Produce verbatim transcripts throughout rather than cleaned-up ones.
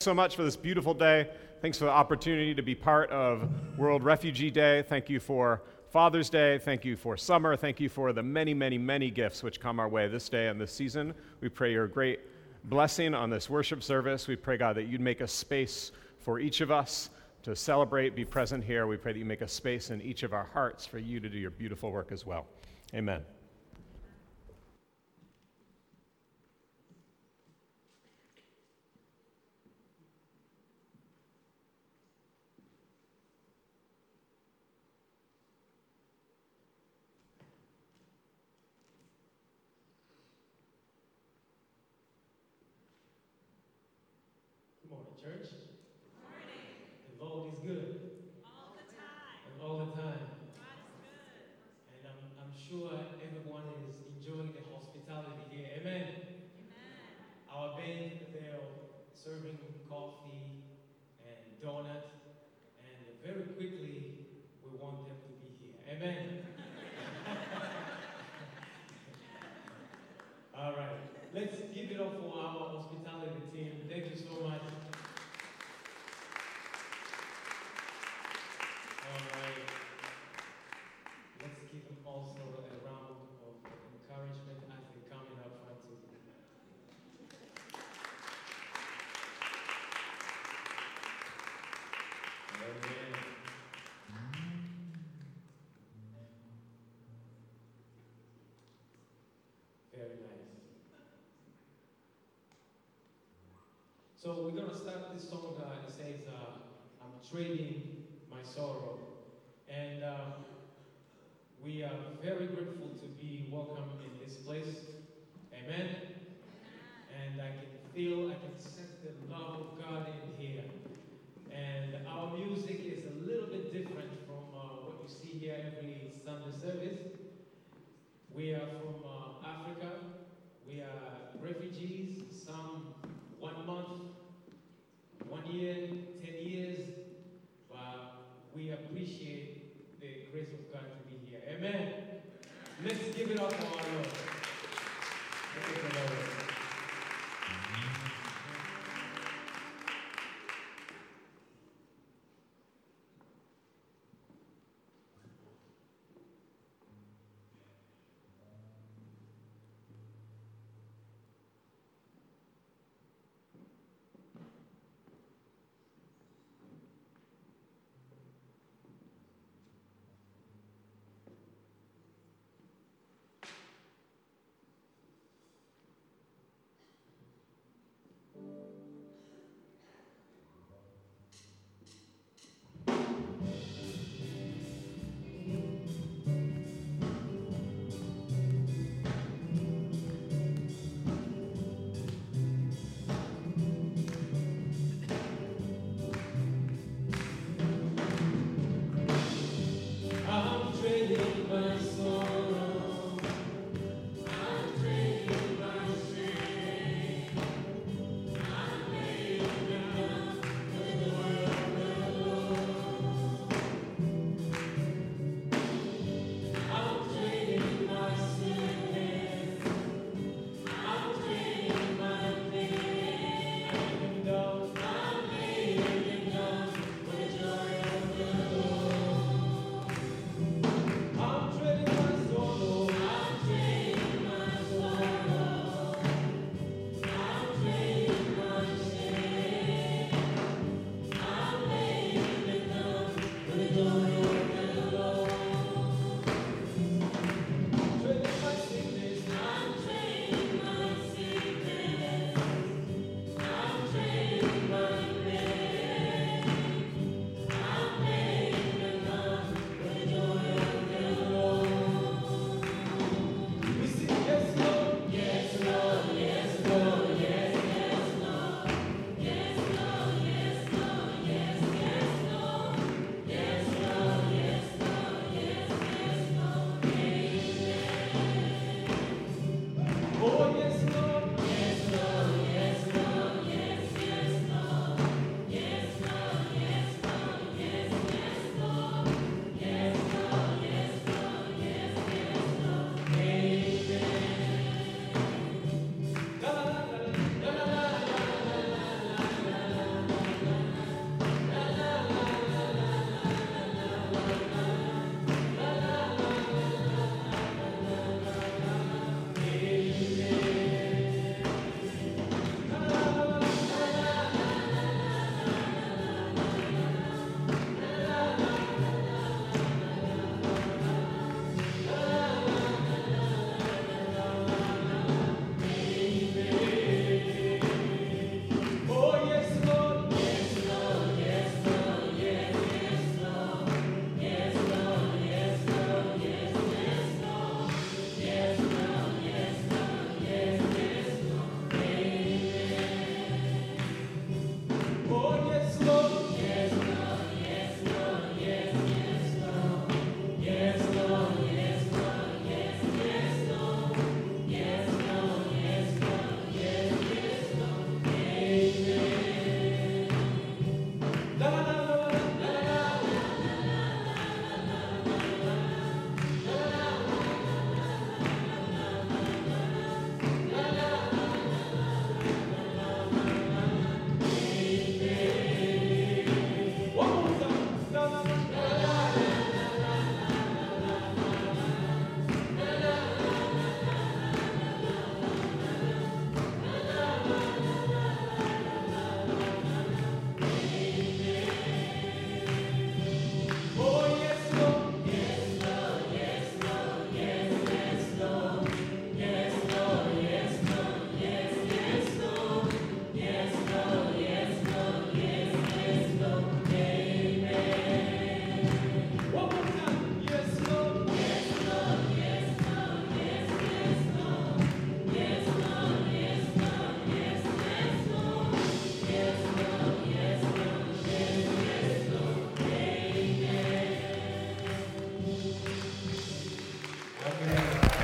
So much for this beautiful day. Thanks for the opportunity to be part of World Refugee Day. Thank you for Father's Day. Thank you for summer. Thank you for the many, many, many gifts which come our way this day and this season. We pray your great blessing on this worship service. We pray, God, that you'd make a space for each of us to celebrate, be present here. We pray that you make a space in each of our hearts for you to do your beautiful work as well. Amen. Church? Morning. The Lord is good. All the time. And all the time. God is good. And I'm, I'm sure everyone is enjoying the hospitality here. Amen. Amen. Our band, they're serving coffee and donuts. And very quickly, we want them to be here. Amen. All right. Let's give it up for our hospitality team. Thank you so much. All right. Let's give them also a round of encouragement as they come in up front too. Amen. Very nice. So we're going to start this song. Uh, it says, uh, I'm trading my sorrow. And uh, we are very grateful to be welcome in this place. Amen. And I can feel, I can sense the love of God in here. And our music is a little bit different from uh, what you see here every Sunday service. We are from uh, Africa. We are refugees, some one month, one year, ten years. But we appreciate the grace of God to be here. Amen. Let's give it up for our Lord. Praise the Lord.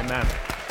Amen.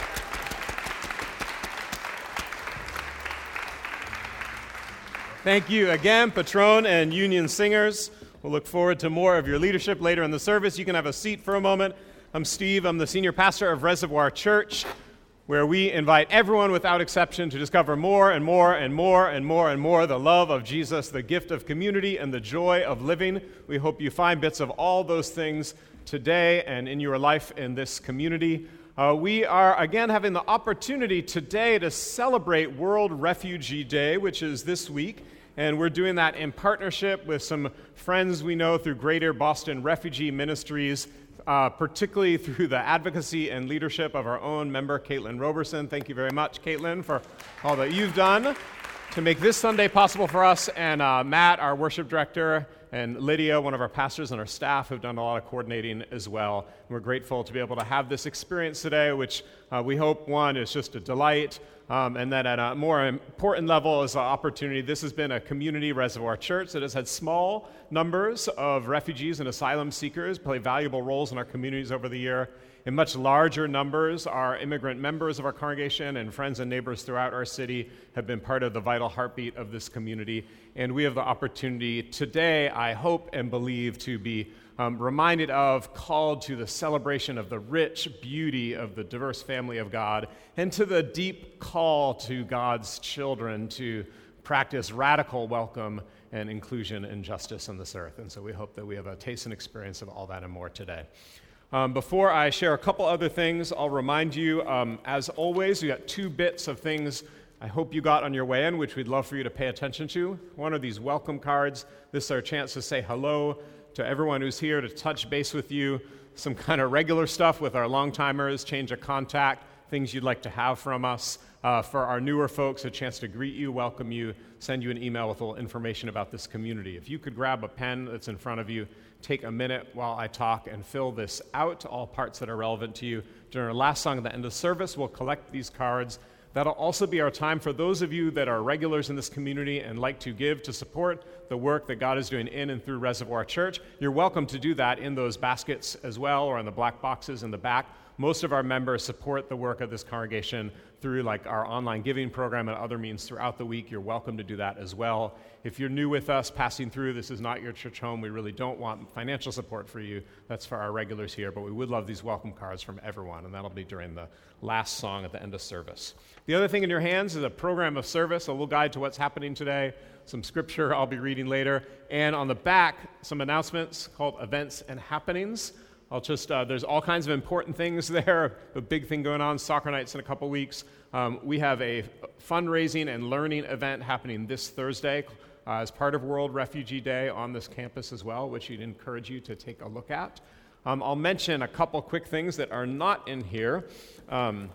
Thank you again, Patron and Union Singers. We'll look forward to more of your leadership later in the service. You can have a seat for a moment. I'm Steve. I'm the senior pastor of Reservoir Church, where we invite everyone without exception to discover more and more and more and more and more the love of Jesus, the gift of community, and the joy of living. We hope you find bits of all those things today and in your life in this community. Uh, we are again having the opportunity today to celebrate World Refugee Day, which is this week, and we're doing that in partnership with some friends we know through Greater Boston Refugee Ministries, uh, particularly through the advocacy and leadership of our own member, Caitlin Roberson. Thank you very much, Caitlin, for all that you've done to make this Sunday possible for us, and uh, Matt, our worship director, and Lydia, one of our pastors and our staff, have done a lot of coordinating as well. And we're grateful to be able to have this experience today, which uh, we hope, one, is just a delight, um, and then at a more important level is an opportunity. This has been a community Reservoir Church that has had small numbers of refugees and asylum seekers play valuable roles in our communities over the year. In much larger numbers, our immigrant members of our congregation and friends and neighbors throughout our city have been part of the vital heartbeat of this community. And we have the opportunity today, I hope and believe, to be um, reminded of, called to the celebration of the rich beauty of the diverse family of God, and to the deep call to God's children to practice radical welcome and inclusion and justice on this earth. And so we hope that we have a taste and experience of all that and more today. Um, before I share a couple other things, I'll remind you, um, as always, we got two bits of things I hope you got on your way in, which we'd love for you to pay attention to. One are these welcome cards. This is our chance to say hello to everyone who's here, to touch base with you, some kind of regular stuff with our long-timers, change of contact, things you'd like to have from us. Uh, for our newer folks, a chance to greet you, welcome you, send you an email with a little information about this community. If you could grab a pen that's in front of you, take a minute while I talk and fill this out, all parts that are relevant to you. During our last song at the end of service, we'll collect these cards. That'll also be our time for those of you that are regulars in this community and like to give to support the work that God is doing in and through Reservoir Church. You're welcome to do that in those baskets as well, or in the black boxes in the back. Most of our members support the work of this congregation through like our online giving program and other means throughout the week. You're welcome to do that as well. If you're new with us, passing through, this is not your church home. We really don't want financial support for you. That's for our regulars here, but we would love these welcome cards from everyone, and that'll be during the last song at the end of service. The other thing in your hands is a program of service, a little guide to what's happening today, some scripture I'll be reading later, and on the back, some announcements called Events and Happenings. I'll just, uh, there's all kinds of important things there. A big thing going on, soccer nights in a couple weeks. Um, we have a fundraising and learning event happening this Thursday uh, as part of World Refugee Day on this campus as well, which we'd encourage you to take a look at. Um, I'll mention a couple quick things that are not in here, um,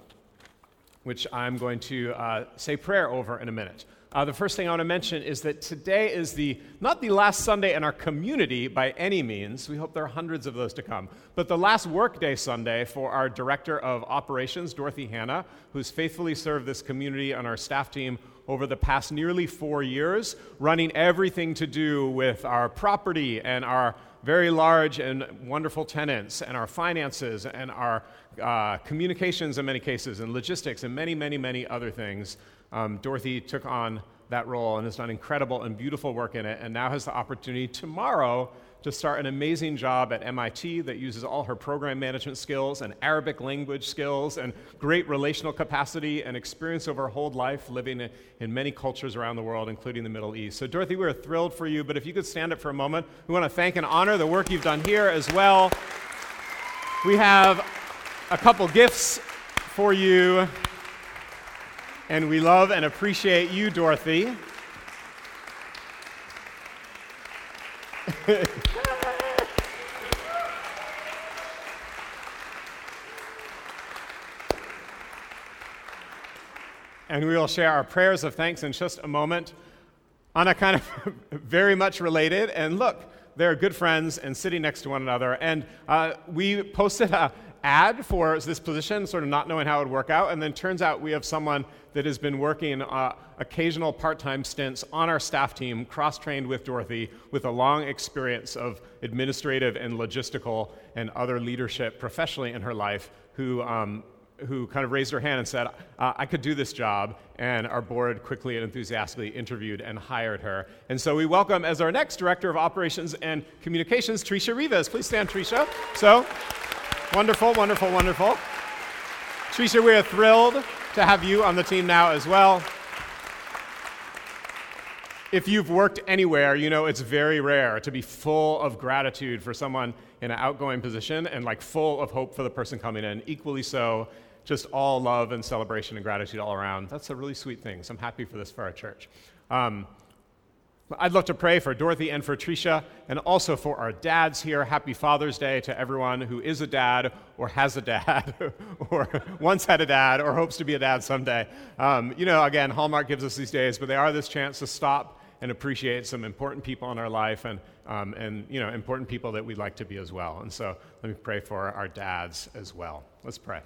which I'm going to uh, say prayer over in a minute. Uh, the first thing I want to mention is that today is the not the last Sunday in our community by any means. We hope there are hundreds of those to come. But the last workday Sunday for our Director of Operations, Dorothy Hanna, who's faithfully served this community on our staff team over the past nearly four years, running everything to do with our property and our very large and wonderful tenants and our finances and our uh, communications in many cases and logistics and many, many, many other things. Um, Dorothy took on that role and has done incredible and beautiful work in it, and now has the opportunity tomorrow to start an amazing job at M I T that uses all her program management skills and Arabic language skills and great relational capacity and experience over her whole life living in, in many cultures around the world, including the Middle East. So Dorothy, we're thrilled for you, but if you could stand up for a moment, we want to thank and honor the work you've done here as well. We have a couple gifts for you. And we love and appreciate you, Dorothy. And we will share our prayers of thanks in just a moment on a kind of very much related, and look, they're good friends and sitting next to one another. And uh, we posted a ad for this position, sort of not knowing how it would work out, and then turns out we have someone that has been working uh, occasional part-time stints on our staff team, cross-trained with Dorothy, with a long experience of administrative and logistical and other leadership professionally in her life, who um, who kind of raised her hand and said, uh, I could do this job, and our board quickly and enthusiastically interviewed and hired her. And so we welcome as our next Director of Operations and Communications, Tricia Rivas. Please stand, Tricia. So, wonderful, wonderful, wonderful. Tricia, we are thrilled to have you on the team now as well. If you've worked anywhere, you know it's very rare to be full of gratitude for someone in an outgoing position and like full of hope for the person coming in. Equally so, just all love and celebration and gratitude all around. That's a really sweet thing, so I'm happy for this for our church. Um, I'd love to pray for Dorothy and for Tricia, and also for our dads here. Happy Father's Day to everyone who is a dad, or has a dad, or once had a dad, or hopes to be a dad someday. Um, you know, again, Hallmark gives us these days, but they are this chance to stop and appreciate some important people in our life, and um, and you know, important people that we'd like to be as well. And so let me pray for our dads as well. Let's pray.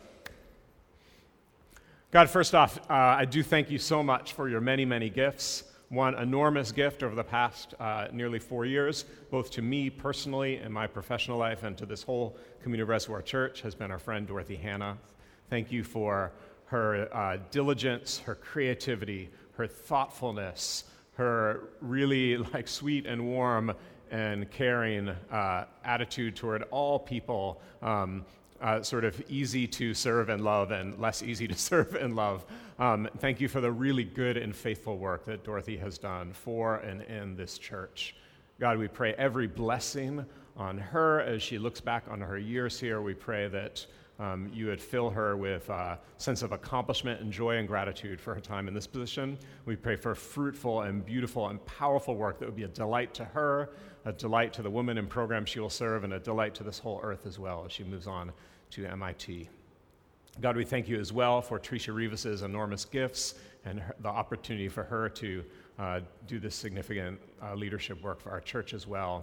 God, first off, uh, I do thank you so much for your many, many gifts. One enormous gift over the past uh, nearly four years, both to me personally in my professional life and to this whole Community of Reservoir Church, has been our friend Dorothy Hanna. Thank you for her uh, diligence, her creativity, her thoughtfulness, her really like sweet and warm and caring uh, attitude toward all people, um, uh, sort of easy to serve and love and less easy to serve and love. Um, thank you for the really good and faithful work that Dorothy has done for and in this church. God, we pray every blessing on her as she looks back on her years here. We pray that um, you would fill her with a sense of accomplishment and joy and gratitude for her time in this position. We pray for fruitful and beautiful and powerful work that would be a delight to her, a delight to the women and programs she will serve, and a delight to this whole earth as well as she moves on to M I T. God, we thank you as well for Tricia Rivas' enormous gifts and her, the opportunity for her to uh, do this significant uh, leadership work for our church as well.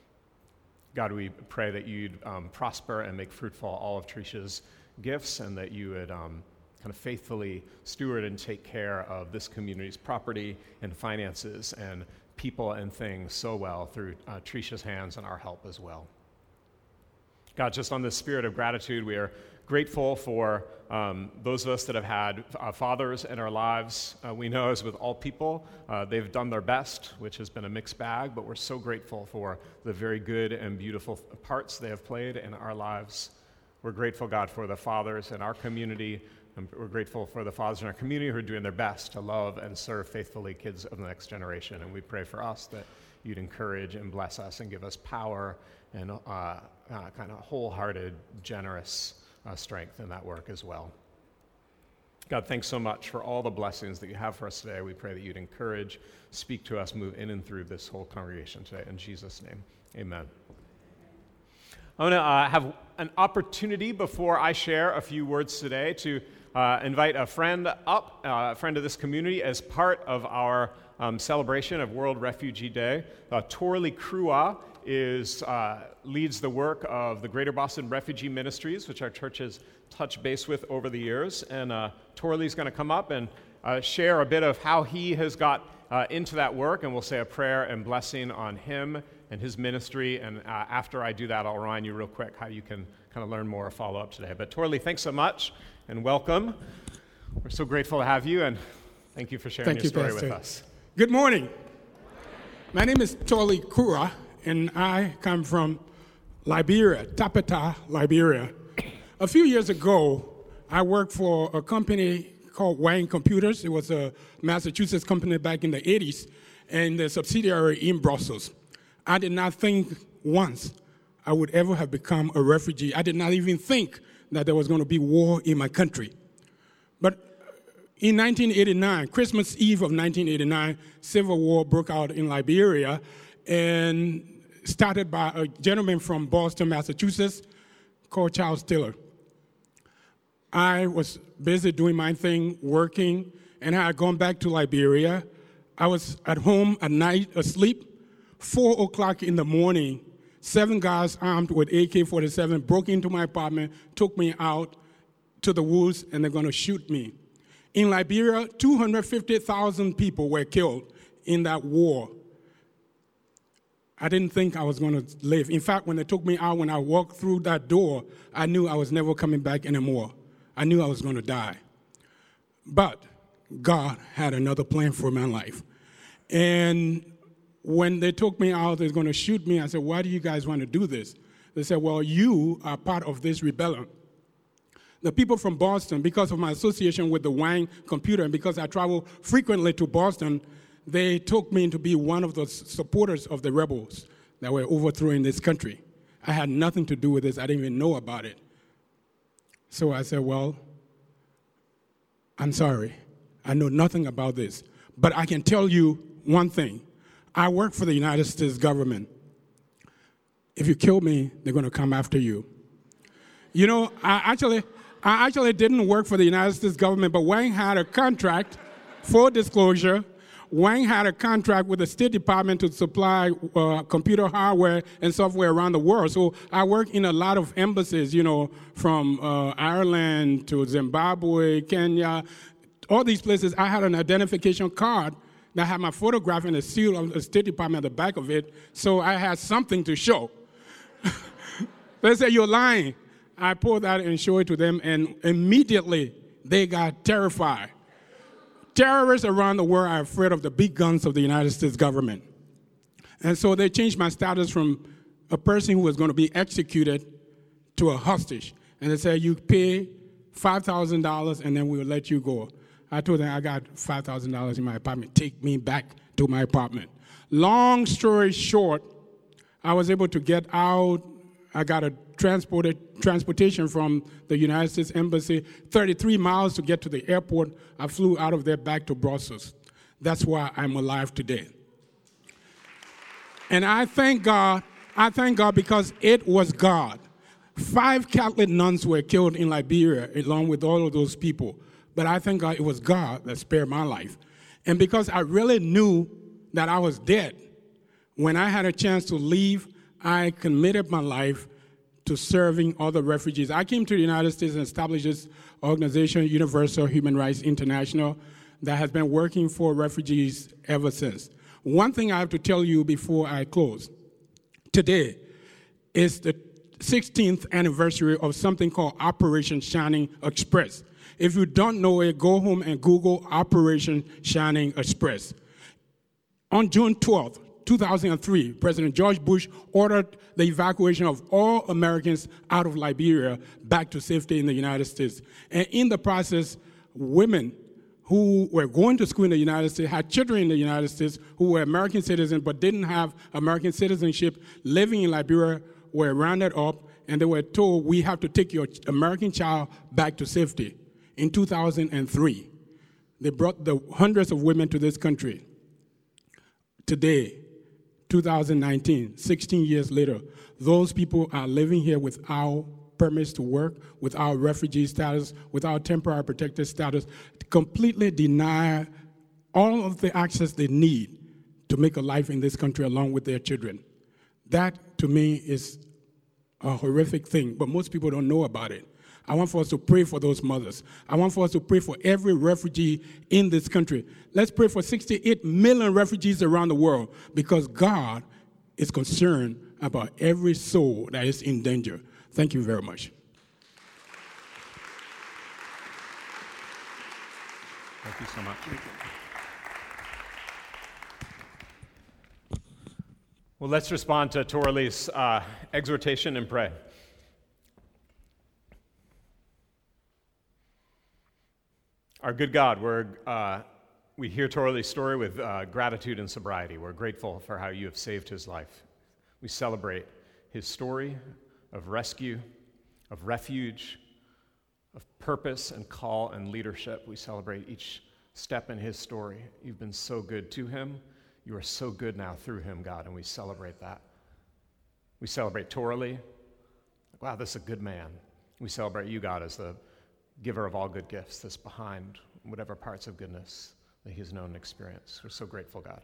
God, we pray that you'd um, prosper and make fruitful all of Tricia's gifts, and that you would um, kind of faithfully steward and take care of this community's property and finances and people and things so well through uh, Tricia's hands and our help as well. God, just on this spirit of gratitude, we are grateful for um, those of us that have had uh, fathers in our lives. Uh, we know, as with all people, uh, they've done their best, which has been a mixed bag, but we're so grateful for the very good and beautiful parts they have played in our lives. We're grateful, God, for the fathers in our community, and we're grateful for the fathers in our community who are doing their best to love and serve faithfully kids of the next generation. And we pray for us that you'd encourage and bless us and give us power and uh, uh, kind of wholehearted, generous uh, strength in that work as well. God, thanks so much for all the blessings that you have for us today. We pray that you'd encourage, speak to us, move in and through this whole congregation today. In Jesus' name, amen. I want to uh, have an opportunity before I share a few words today to uh, invite a friend up, uh, a friend of this community, as part of our um, celebration of World Refugee Day. Uh, Torley Krua is uh, leads the work of the Greater Boston Refugee Ministries, which our church has touched base with over the years. And uh, Torley's going to come up and uh, share a bit of how he has got uh, into that work, and we'll say a prayer and blessing on him and his ministry. And uh, after I do that, I'll remind you real quick how you can kind of learn more or follow up today. But Torley, thanks so much and welcome. We're so grateful to have you, and thank you for sharing thank your you, story Pastor. with us. Good morning. My name is Torley Krua, and I come from Liberia, Tapata, Liberia. A few years ago, I worked for a company called Wang Computers. It was a Massachusetts company back in the eighties, and a subsidiary in Brussels. I did not think once I would ever have become a refugee. I did not even think that there was going to be war in my country. But in nineteen eighty-nine, Christmas Eve of nineteen eighty-nine, civil war broke out in Liberia, and started by a gentleman from Boston, Massachusetts, called Charles Taylor. I was busy doing my thing, working, and I had gone back to Liberia. I was at home at night, asleep. Four o'clock in the morning, seven guys armed with A K forty-seven broke into my apartment, took me out to the woods, and they're going to shoot me. In Liberia, two hundred fifty thousand people were killed in that war. I didn't think I was going to live. In fact, when they took me out, when I walked through that door, I knew I was never coming back anymore. I knew I was going to die. But God had another plan for my life. And when they took me out, they were going to shoot me. I said, why do you guys want to do this? They said, well, you are part of this rebellion. The people from Boston, because of my association with the Wang computer and because I travel frequently to Boston, they took me to be one of the supporters of the rebels that were overthrowing this country. I had nothing to do with this. I didn't even know about it. So I said, well, I'm sorry. I know nothing about this. But I can tell you one thing. I work for the United States government. If you kill me, they're going to come after you. You know, I actually... I actually didn't work for the United States government, but Wang had a contract, full disclosure. Wang had a contract with the State Department to supply uh, computer hardware and software around the world. So I worked in a lot of embassies, you know, from uh, Ireland to Zimbabwe, Kenya, all these places. I had an identification card that had my photograph and a seal of the State Department at the back of it, so I had something to show. They said, you're lying. I pulled that and showed it to them, and immediately they got terrified. Terrorists around the world are afraid of the big guns of the United States government. And so they changed my status from a person who was going to be executed to a hostage. And they said, you pay five thousand dollars and then we'll let you go. I told them I got five thousand dollars in my apartment. Take me back to my apartment. Long story short, I was able to get out. I got a transported transportation from the United States Embassy, thirty-three miles to get to the airport. I flew out of there back to Brussels. That's why I'm alive today. And I thank God, I thank God because it was God. Five Catholic nuns were killed in Liberia along with all of those people. But I thank God it was God that spared my life. And because I really knew that I was dead, when I had a chance to leave, I committed my life to serving other refugees. I came to the United States and established this organization, Universal Human Rights International, that has been working for refugees ever since. One thing I have to tell you before I close. Today is the sixteenth anniversary of something called Operation Shining Express. If you don't know it, go home and Google Operation Shining Express. On June twelfth, two thousand three, President George Bush ordered the evacuation of all Americans out of Liberia back to safety in the United States. And in the process, women who were going to school in the United States, had children in the United States who were American citizens but didn't have American citizenship, living in Liberia, were rounded up, and they were told, we have to take your American child back to safety. In two thousand three, they brought the hundreds of women to this country. Today, two thousand nineteen, sixteen years later, those people are living here without permits to work, without refugee status, without temporary protected status, completely deny all of the access they need to make a life in this country along with their children. That, to me, is a horrific thing, but most people don't know about it. I want for us to pray for those mothers. I want for us to pray for every refugee in this country. Let's pray for sixty-eight million refugees around the world because God is concerned about every soul that is in danger. Thank you very much. Thank you so much. Well, let's respond to Torali's uh, exhortation and pray. Our good God, we're, uh, we hear Torali's story with uh, gratitude and sobriety. We're grateful for how you have saved his life. We celebrate his story of rescue, of refuge, of purpose and call and leadership. We celebrate each step in his story. You've been so good to him. You are so good now through him, God, and we celebrate that. We celebrate Torali. Wow, this is a good man. We celebrate you, God, as the giver of all good gifts, that's behind whatever parts of goodness that he has known and experienced. We're so grateful, God.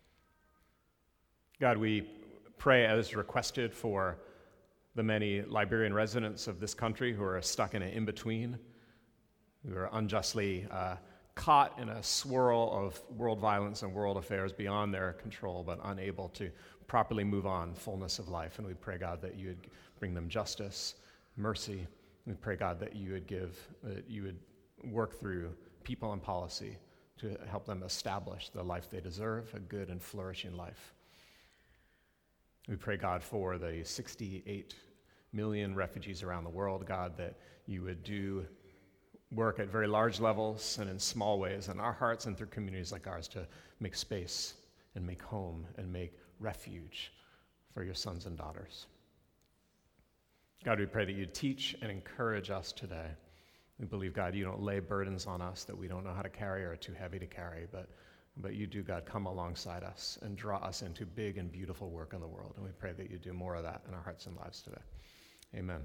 God, we pray as requested for the many Liberian residents of this country who are stuck in an in-between, who are unjustly uh, caught in a swirl of world violence and world affairs beyond their control, but unable to properly move on, fullness of life. And we pray, God, that you would bring them justice, mercy, We pray, God, that you would give, that you would work through people and policy to help them establish the life they deserve, a good and flourishing life. We pray, God, for the sixty-eight million refugees around the world, God, that you would do work at very large levels and in small ways in our hearts and through communities like ours to make space and make home and make refuge for your sons and daughters. God, we pray that you teach and encourage us today. We believe, God, you don't lay burdens on us that we don't know how to carry or are too heavy to carry, but, but you do, God, come alongside us and draw us into big and beautiful work in the world. And we pray that you do more of that in our hearts and lives today. Amen.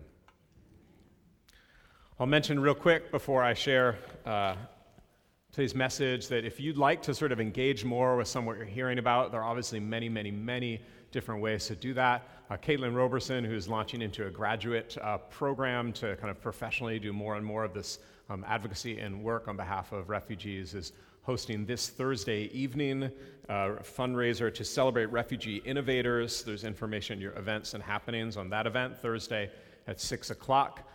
I'll mention real quick before I share uh, today's message that if you'd like to sort of engage more with some of what you're hearing about, there are obviously many, many, many different ways to do that. Uh, Caitlin Roberson, who's launching into a graduate uh, program to kind of professionally do more and more of this um, advocacy and work on behalf of refugees, is hosting this Thursday evening uh, fundraiser to celebrate refugee innovators. There's information, your events and happenings on that event Thursday at six o'clock.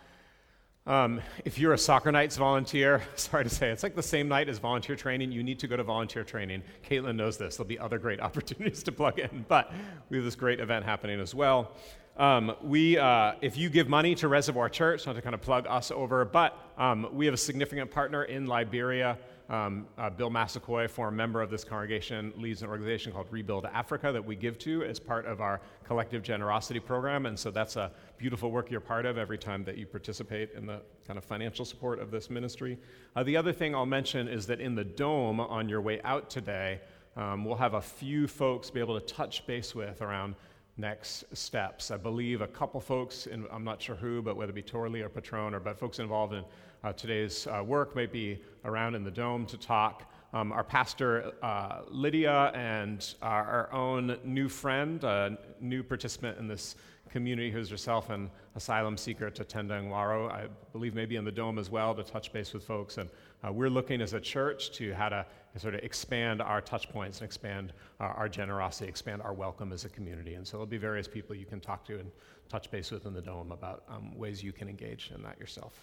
Um, if you're a Soccer Nights volunteer, sorry to say, it's like the same night as volunteer training. You need to go to volunteer training. Caitlin knows this. There'll be other great opportunities to plug in, but we have this great event happening as well. Um, we, uh, if you give money to Reservoir Church, not to kind of plug us over, but um, we have a significant partner in Liberia. Um, uh, Bill Massaquoi, former member of this congregation, leads an organization called Rebuild Africa that we give to as part of our collective generosity program, and so that's a beautiful work you're part of every time that you participate in the kind of financial support of this ministry. Uh, the other thing I'll mention is that in the Dome on your way out today, um, we'll have a few folks be able to touch base with around next steps. I believe a couple folks, in, I'm not sure who, but whether it be Torley or Patron, or but folks involved in uh, today's uh, work may be around in the Dome to talk. Um, our pastor, uh, Lydia, and our, our own new friend, uh, new participant in this community who's herself an asylum seeker, Tatenda Nwaro, I believe maybe in the Dome as well, to touch base with folks. And uh, we're looking as a church to how to sort of expand our touch points and expand uh, our generosity, expand our welcome as a community. And so there'll be various people you can talk to and touch base with in the Dome about um, ways you can engage in that yourself.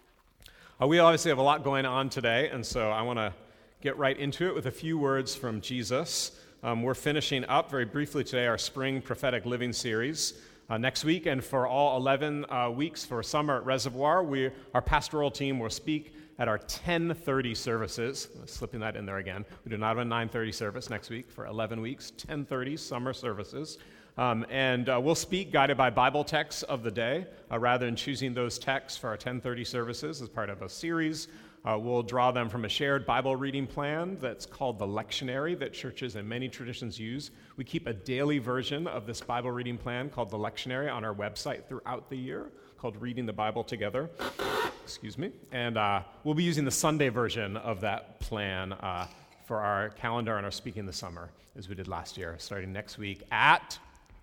Uh, we obviously have a lot going on today, and so I want to get right into it with a few words from Jesus. Um, we're finishing up very briefly today our spring prophetic living series. Uh, next week, and for all eleven uh, weeks for summer at Reservoir, we, our pastoral team will speak at our ten thirty services. I'm slipping that in there again. We do not have a nine thirty service next week for eleven weeks, ten thirty summer services. Um, and uh, we'll speak guided by Bible texts of the day, uh, rather than choosing those texts for our ten thirty services as part of a series. Uh, we'll draw them from a shared Bible reading plan that's called the lectionary that churches and many traditions use. We keep a daily version of this Bible reading plan called the lectionary on our website throughout the year, called Reading the Bible Together. Excuse me. And uh, we'll be using the Sunday version of that plan uh, for our calendar and our Speaking this Summer, as we did last year, starting next week at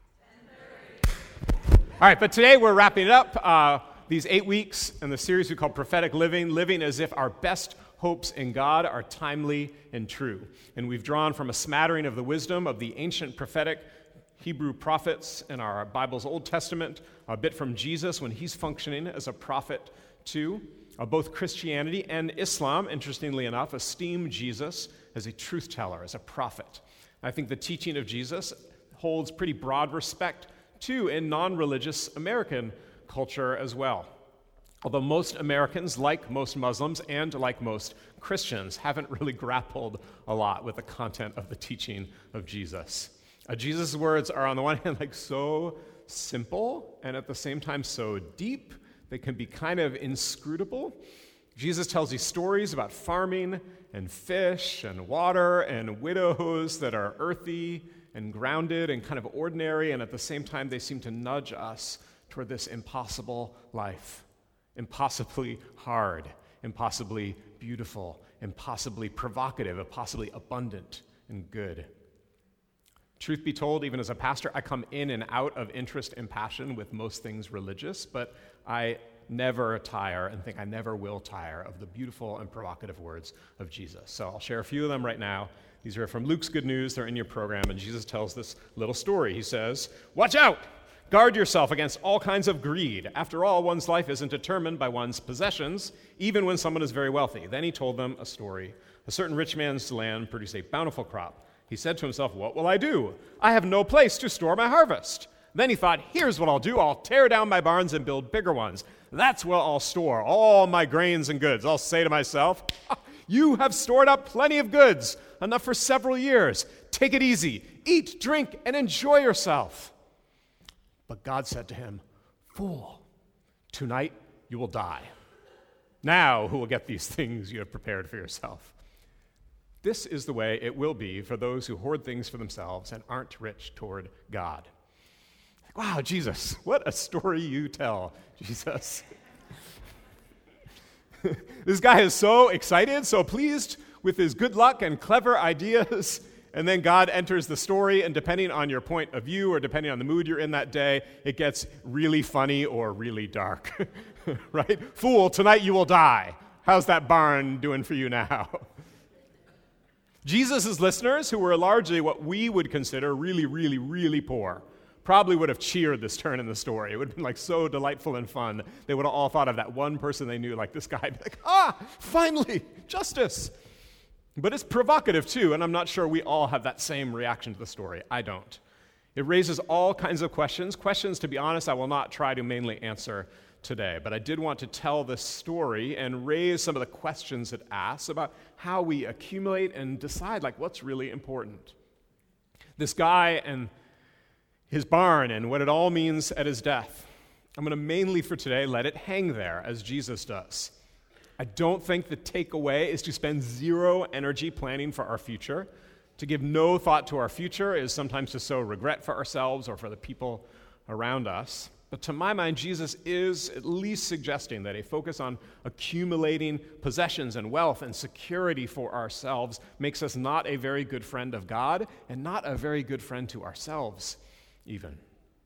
ten thirty. All right, but today we're wrapping it up. Uh, These eight weeks in the series we call Prophetic Living, living as if our best hopes in God are timely and true. And we've drawn from a smattering of the wisdom of the ancient prophetic Hebrew prophets in our Bible's Old Testament, a bit from Jesus when he's functioning as a prophet too. Uh, both Christianity and Islam, interestingly enough, esteem Jesus as a truth teller, as a prophet. I think the teaching of Jesus holds pretty broad respect too in non-religious American culture as well. Although most Americans, like most Muslims and like most Christians, haven't really grappled a lot with the content of the teaching of Jesus. Uh, Jesus' words are on the one hand like so simple and at the same time so deep, they can be kind of inscrutable. Jesus tells these stories about farming and fish and water and widows that are earthy and grounded and kind of ordinary, and at the same time they seem to nudge us toward this impossible life, impossibly hard, impossibly beautiful, impossibly provocative, impossibly abundant and good. Truth be told, even as a pastor, I come in and out of interest and passion with most things religious, but I never tire and think I never will tire of the beautiful and provocative words of Jesus. So I'll share a few of them right now. These are from Luke's Good News. They're in your program, and Jesus tells this little story. He says, "Watch out! Guard yourself against all kinds of greed. After all, one's life isn't determined by one's possessions, even when someone is very wealthy. Then he told them a story. A certain rich man's land produced a bountiful crop. He said to himself, what will I do? I have no place to store my harvest. Then he thought, here's what I'll do. I'll tear down my barns and build bigger ones. That's where I'll store all my grains and goods. I'll say to myself, you have stored up plenty of goods, enough for several years. Take it easy. Eat, drink, and enjoy yourself. But God said to him, fool, tonight you will die. Now who will get these things you have prepared for yourself? This is the way it will be for those who hoard things for themselves and aren't rich toward God. Wow, Jesus, what a story you tell, Jesus. This guy is so excited, so pleased with his good luck and clever ideas. And then God enters the story, and depending on your point of view or depending on the mood you're in that day, it gets really funny or really dark, right? Fool, tonight you will die. How's that barn doing for you now? Jesus' listeners, who were largely what we would consider really, really, really poor, probably would have cheered this turn in the story. It would have been like so delightful and fun. They would have all thought of that one person they knew, like this guy, be like, ah, finally, justice. But it's provocative too, and I'm not sure we all have that same reaction to the story. I don't. It raises all kinds of questions. Questions, to be honest, I will not try to mainly answer today, but I did want to tell this story and raise some of the questions it asks about how we accumulate and decide like what's really important. This guy and his barn and what it all means at his death. I'm going to mainly for today let it hang there as Jesus does. I don't think the takeaway is to spend zero energy planning for our future. To give no thought to our future is sometimes to sow regret for ourselves or for the people around us. But to my mind, Jesus is at least suggesting that a focus on accumulating possessions and wealth and security for ourselves makes us not a very good friend of God and not a very good friend to ourselves even.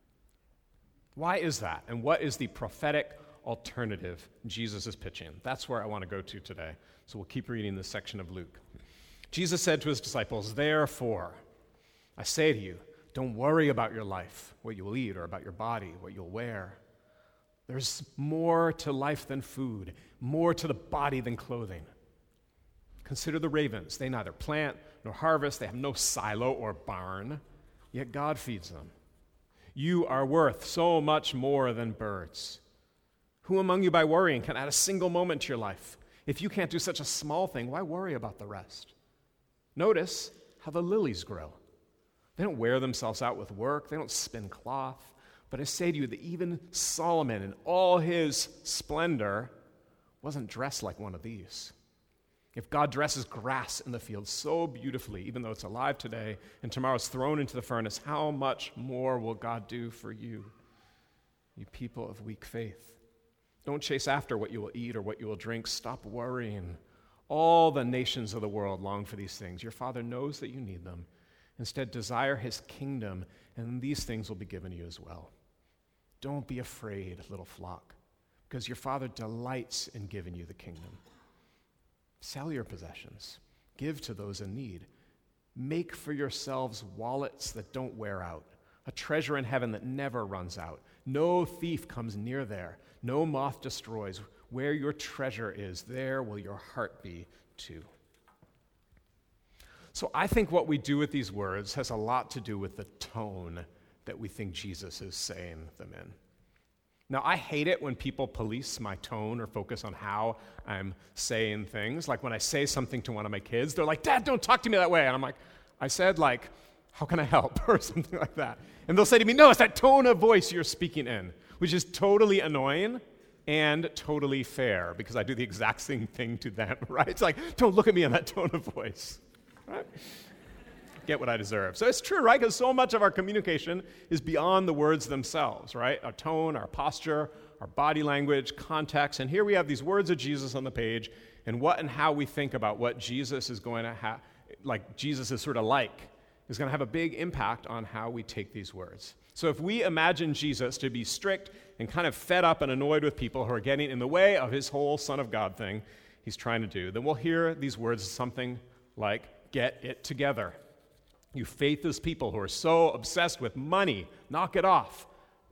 Why is that? And what is the prophetic alternative Jesus is pitching? That's where I want to go to today. So we'll keep reading this section of Luke. Jesus said to his disciples, therefore, I say to you, don't worry about your life, what you will eat, or about your body, what you'll wear. There's more to life than food, more to the body than clothing. Consider the ravens. They neither plant nor harvest. They have no silo or barn, yet God feeds them. You are worth so much more than birds. Who among you by worrying can add a single moment to your life? If you can't do such a small thing, why worry about the rest? Notice how the lilies grow. They don't wear themselves out with work. They don't spin cloth. But I say to you that even Solomon in all his splendor wasn't dressed like one of these. If God dresses grass in the field so beautifully, even though it's alive today and tomorrow's thrown into the furnace, how much more will God do for you, you people of weak faith? Don't chase after what you will eat or what you will drink. Stop worrying. All the nations of the world long for these things. Your Father knows that you need them. Instead, desire his kingdom, and these things will be given you as well. Don't be afraid, little flock, because your Father delights in giving you the kingdom. Sell your possessions. Give to those in need. Make for yourselves wallets that don't wear out, a treasure in heaven that never runs out. No thief comes near there. No moth destroys. Where your treasure is, there will your heart be too. So I think what we do with these words has a lot to do with the tone that we think Jesus is saying them in. Now, I hate it when people police my tone or focus on how I'm saying things. Like when I say something to one of my kids, they're like, Dad, don't talk to me that way. And I'm like, I said like, how can I help? Or something like that. And they'll say to me, no, it's that tone of voice you're speaking in, which is totally annoying and totally fair because I do the exact same thing to them, right? It's like, don't look at me in that tone of voice, right? Get what I deserve. So it's true, right? Because so much of our communication is beyond the words themselves, right? Our tone, our posture, our body language, context. And here we have these words of Jesus on the page, and what and how we think about what Jesus is going to have, like Jesus is sort of like, is going to have a big impact on how we take these words. So if we imagine Jesus to be strict and kind of fed up and annoyed with people who are getting in the way of his whole Son of God thing he's trying to do, then we'll hear these words something like, get it together. You faithless people who are so obsessed with money, knock it off.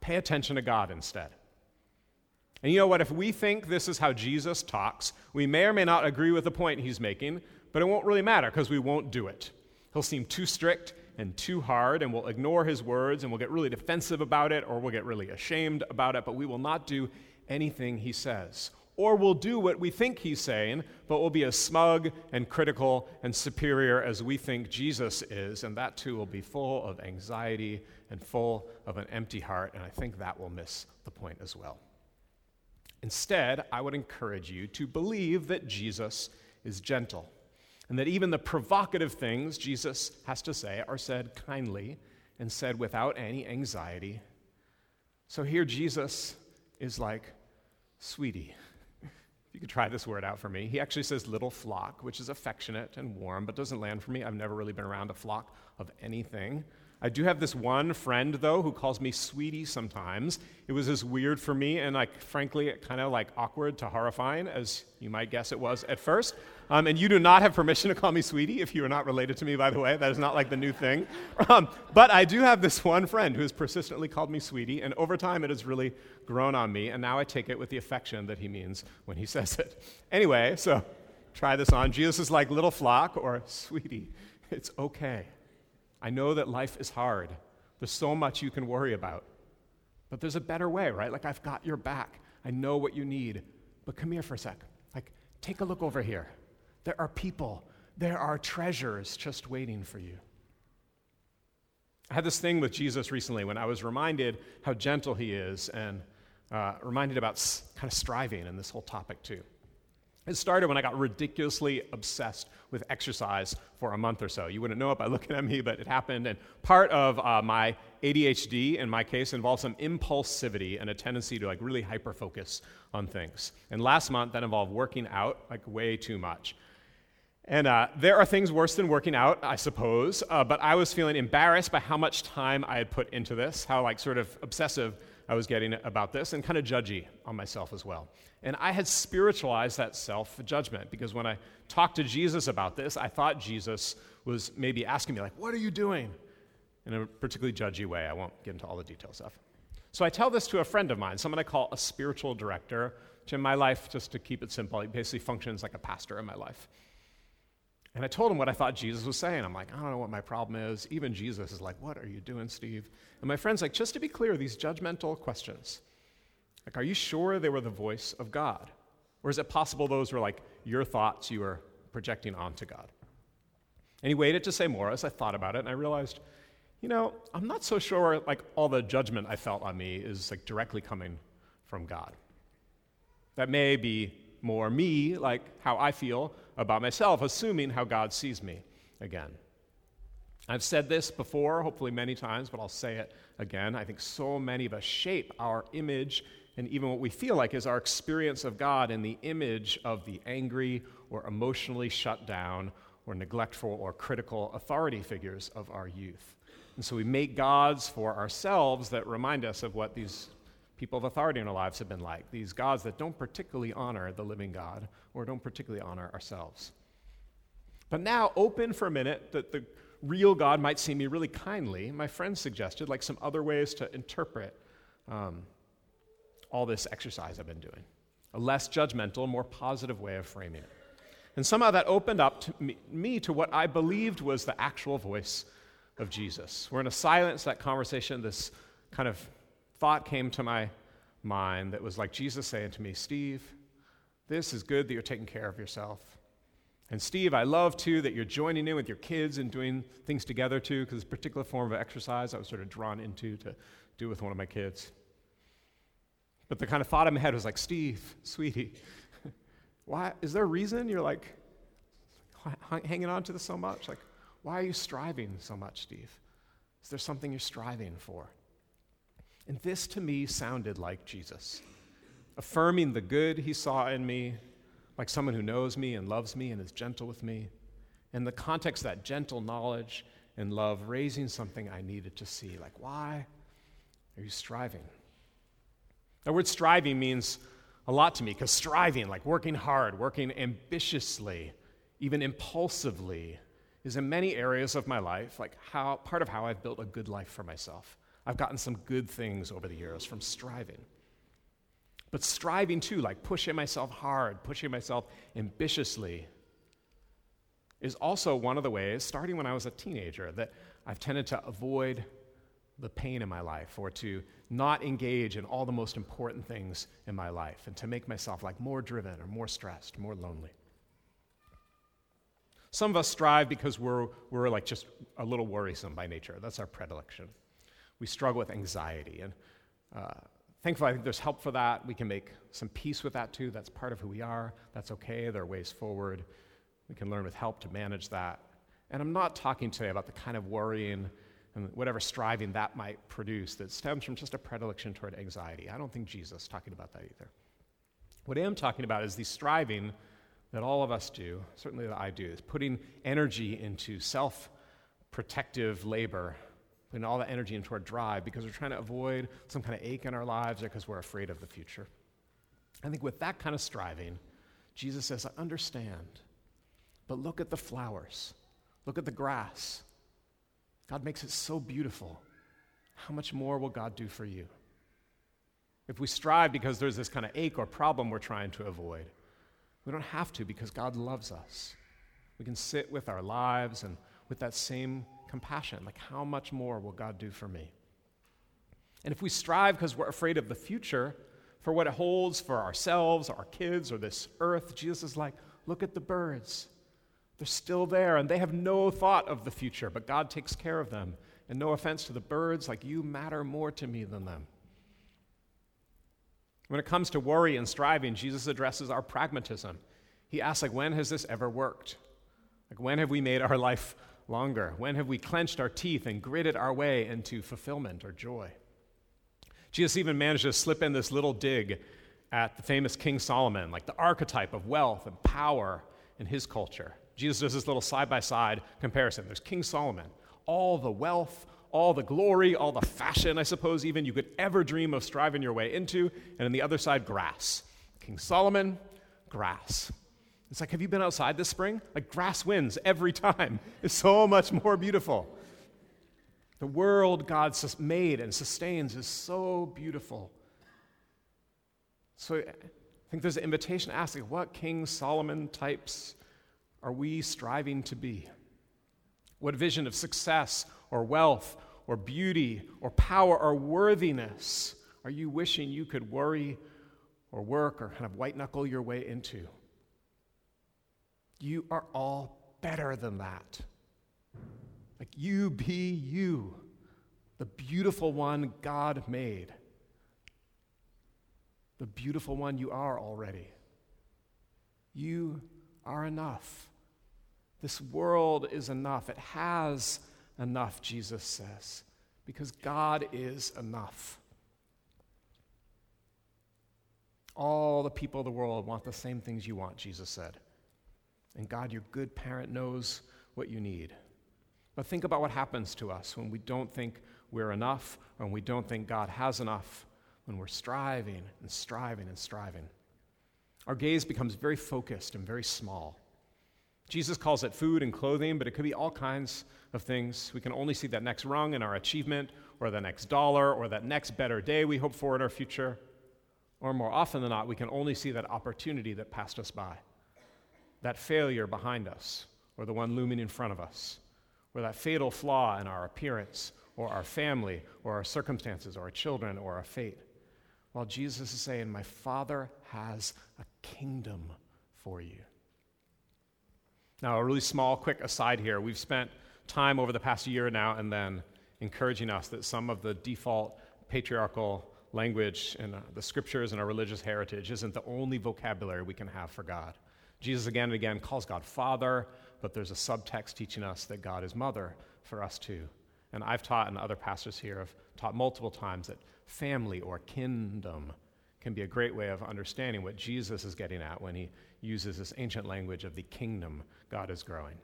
pay attention to God instead. And you know what? If we think this is how Jesus talks, we may or may not agree with the point he's making, but it won't really matter because we won't do it. He'll seem too strict and too hard, and we'll ignore his words, and we'll get really defensive about it, or we'll get really ashamed about it, but we will not do anything he says. Or we'll do what we think he's saying, but we'll be as smug and critical and superior as we think Jesus is, and that too will be full of anxiety and full of an empty heart, and I think that will miss the point as well. Instead, I would encourage you to believe that Jesus is gentle, and that even the provocative things Jesus has to say are said kindly and said without any anxiety. So here Jesus is like, sweetie. If you could try this word out for me. He actually says little flock, which is affectionate and warm, but doesn't land for me. I've never really been around a flock of anything. I do have this one friend, though, who calls me sweetie sometimes. It was as weird for me and, like, frankly, kind of like awkward to horrifying, as you might guess it was at first. Um, and you do not have permission to call me sweetie if you are not related to me, by the way. That is not like the new thing. Um, but I do have this one friend who has persistently called me sweetie, and over time it has really grown on me, and now I take it with the affection that he means when he says it. Anyway, so try this on. Jesus is like little flock or sweetie. It's okay. I know that life is hard. There's so much you can worry about. But there's a better way, right? Like, I've got your back. I know what you need. But come here for a sec. Like, take a look over here. There are people. There are treasures just waiting for you. I had this thing with Jesus recently when I was reminded how gentle he is and uh, reminded about s- kind of striving in this whole topic too. It started when I got ridiculously obsessed with exercise for a month or so. You wouldn't know it by looking at me, but it happened. And part of uh, my A D H D, in my case, involves some impulsivity and a tendency to like really hyper-focus on things. And last month, that involved working out like way too much. And uh, there are things worse than working out, I suppose, uh, but I was feeling embarrassed by how much time I had put into this, how like sort of obsessive I was getting about this, and kind of judgy on myself as well. And I had spiritualized that self-judgment, because when I talked to Jesus about this, I thought Jesus was maybe asking me, like, what are you doing? In a particularly judgy way. I won't get into all the details of. So I tell this to a friend of mine, someone I call a spiritual director, which in my life, just to keep it simple, he basically functions like a pastor in my life. And I told him what I thought Jesus was saying. I'm like, I don't know what my problem is. Even Jesus is like, what are you doing, Steve? And my friend's like, just to be clear, these judgmental questions, like, are you sure they were the voice of God? Or is it possible those were like your thoughts you were projecting onto God? And he waited to say more as I thought about it, and I realized, you know, I'm not so sure like all the judgment I felt on me is like directly coming from God. That may be more me, like how I feel about myself, assuming how God sees me again. I've said this before, hopefully many times, but I'll say it again. I think so many of us shape our image and even what we feel like is our experience of God in the image of the angry or emotionally shut down or neglectful or critical authority figures of our youth. And so we make gods for ourselves that remind us of what these people of authority in our lives have been like, these gods that don't particularly honor the living God or don't particularly honor ourselves. But now, open for a minute that the real God might see me really kindly, my friend suggested like some other ways to interpret um, all this exercise I've been doing. A less judgmental, more positive way of framing it. And somehow that opened up to me, me to what I believed was the actual voice of Jesus. We're in a silence, that conversation, this kind of thought came to my mind that was like Jesus saying to me, Steve, this is good that you're taking care of yourself. And Steve, I love too that you're joining in with your kids and doing things together too, because this particular form of exercise I was sort of drawn into to do with one of my kids. But the kind of thought in my head was like, Steve, sweetie, why is there a reason you're like hanging on to this so much? Like, why are you striving so much, Steve? Is there something you're striving for? And this to me sounded like Jesus, affirming the good he saw in me, like someone who knows me and loves me and is gentle with me. In the context of that gentle knowledge and love, raising something I needed to see, like, why are you striving? The word striving means a lot to me, because striving, like working hard, working ambitiously, even impulsively, is in many areas of my life, like how part of how I've built a good life for myself. I've gotten some good things over the years from striving. But striving too, like pushing myself hard, pushing myself ambitiously, is also one of the ways, starting when I was a teenager, that I've tended to avoid the pain in my life, or to not engage in all the most important things in my life, and to make myself like more driven or more stressed, more lonely. Some of us strive because we're, we're like just a little worrisome by nature. That's our predilection. We struggle with anxiety, and uh, thankfully I think there's help for that. We can make some peace with that too. That's part of who we are. That's okay. There are ways forward. We can learn with help to manage that. And I'm not talking today about the kind of worrying and whatever striving that might produce that stems from just a predilection toward anxiety. I don't think Jesus is talking about that either. What I am talking about is the striving that all of us do, certainly that I do, is putting energy into self-protective labor, putting all that energy into our drive because we're trying to avoid some kind of ache in our lives or because we're afraid of the future. I think with that kind of striving, Jesus says, I understand, but look at the flowers. Look at the grass. God makes it so beautiful. How much more will God do for you? If we strive because there's this kind of ache or problem we're trying to avoid, we don't have to because God loves us. We can sit with our lives and with that same compassion. Like, how much more will God do for me? And if we strive because we're afraid of the future, for what it holds for ourselves, our kids, or this earth, Jesus is like, look at the birds. They're still there, and they have no thought of the future, but God takes care of them. And no offense to the birds, like, you matter more to me than them. When it comes to worry and striving, Jesus addresses our pragmatism. He asks, like, when has this ever worked? Like, when have we made our life longer? When have we clenched our teeth and gritted our way into fulfillment or joy? Jesus even managed to slip in this little dig at the famous King Solomon, like the archetype of wealth and power in his culture. Jesus does this little side-by-side comparison. There's King Solomon, all the wealth, all the glory, all the fashion, I suppose, even you could ever dream of striving your way into, and on the other side, grass. King Solomon, grass. It's like, have you been outside this spring? Like, grass wins every time. It's so much more beautiful. The world God made and sustains is so beautiful. So I think there's an invitation asking, what King Solomon types are we striving to be? What vision of success or wealth or beauty or power or worthiness are you wishing you could worry or work or kind of white-knuckle your way into? You are all better than that. Like, you be you, the beautiful one God made. The beautiful one you are already. You are enough. This world is enough. It has enough, Jesus says, because God is enough. All the people of the world want the same things you want, Jesus said. And God, your good parent, knows what you need. But think about what happens to us when we don't think we're enough, or when we don't think God has enough, when we're striving and striving and striving. Our gaze becomes very focused and very small. Jesus calls it food and clothing, but it could be all kinds of things. We can only see that next rung in our achievement, or the next dollar, or that next better day we hope for in our future. Or more often than not, we can only see that opportunity that passed us by, that failure behind us, or the one looming in front of us, or that fatal flaw in our appearance, or our family, or our circumstances, or our children, or our fate. While Jesus is saying, my Father has a kingdom for you. Now, a really small, quick aside here. We've spent time over the past year now and then encouraging us that some of the default patriarchal language in the scriptures and our religious heritage isn't the only vocabulary we can have for God. Jesus again and again calls God Father, but there's a subtext teaching us that God is Mother for us too. And I've taught, and other pastors here have taught multiple times, that family or kingdom can be a great way of understanding what Jesus is getting at when he uses this ancient language of the kingdom God is growing.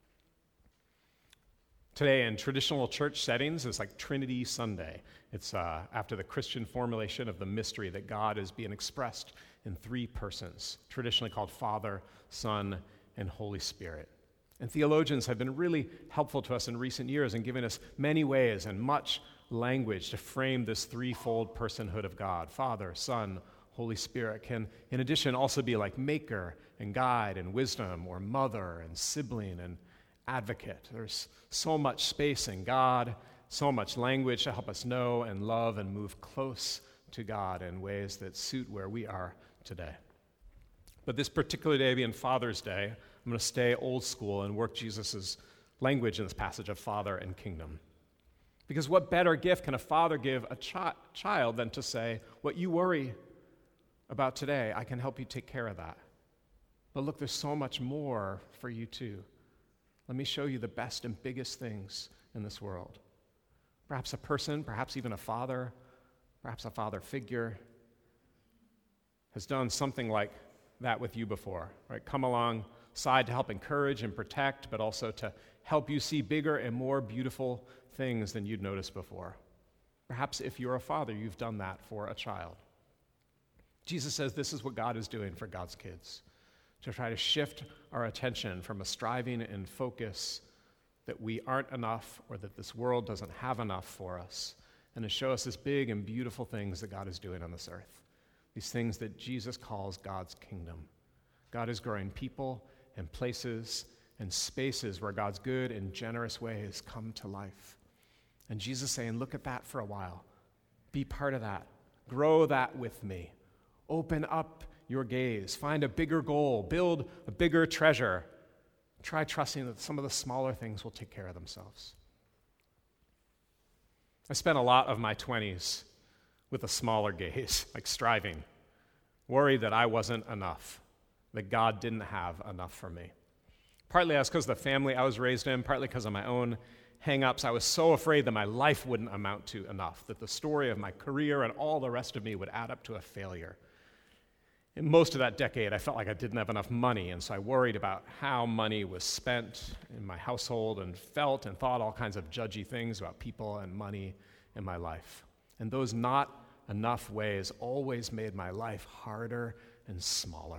Today, in traditional church settings, it's like Trinity Sunday. It's uh, after the Christian formulation of the mystery that God is being expressed in three persons, traditionally called Father, Son, and Holy Spirit. And theologians have been really helpful to us in recent years in giving us many ways and much language to frame this threefold personhood of God, Father, Son, Holy Spirit, can in addition also be like maker and guide and wisdom, or mother and sibling and advocate. There's so much space in God, so much language to help us know and love and move close to God in ways that suit where we are today. But this particular day being Father's Day, I'm going to stay old school and work Jesus' language in this passage of Father and kingdom. Because what better gift can a father give a chi- child than to say, what you worry about today, I can help you take care of that. But look, there's so much more for you too. Let me show you the best and biggest things in this world. Perhaps a person, perhaps even a father, perhaps a father figure has done something like that with you before, right? Come alongside to help encourage and protect, but also to help you see bigger and more beautiful things than you'd noticed before. Perhaps if you're a father, you've done that for a child. Jesus says this is what God is doing for God's kids, to try to shift our attention from a striving and focus that we aren't enough or that this world doesn't have enough for us, and to show us this big and beautiful things that God is doing on this earth, these things that Jesus calls God's kingdom. God is growing people and places and spaces where God's good and generous ways come to life. And Jesus is saying, look at that for a while. Be part of that. Grow that with me. Open up your gaze. Find a bigger goal. Build a bigger treasure. Try trusting that some of the smaller things will take care of themselves. I spent a lot of my twenties with a smaller gaze, like striving, worried that I wasn't enough, that God didn't have enough for me. Partly that's because of the family I was raised in, partly because of my own hang-ups. I was so afraid that my life wouldn't amount to enough, that the story of my career and all the rest of me would add up to a failure. In most of that decade, I felt like I didn't have enough money, and so I worried about how money was spent in my household and felt and thought all kinds of judgy things about people and money in my life. And those not enough ways always made my life harder and smaller.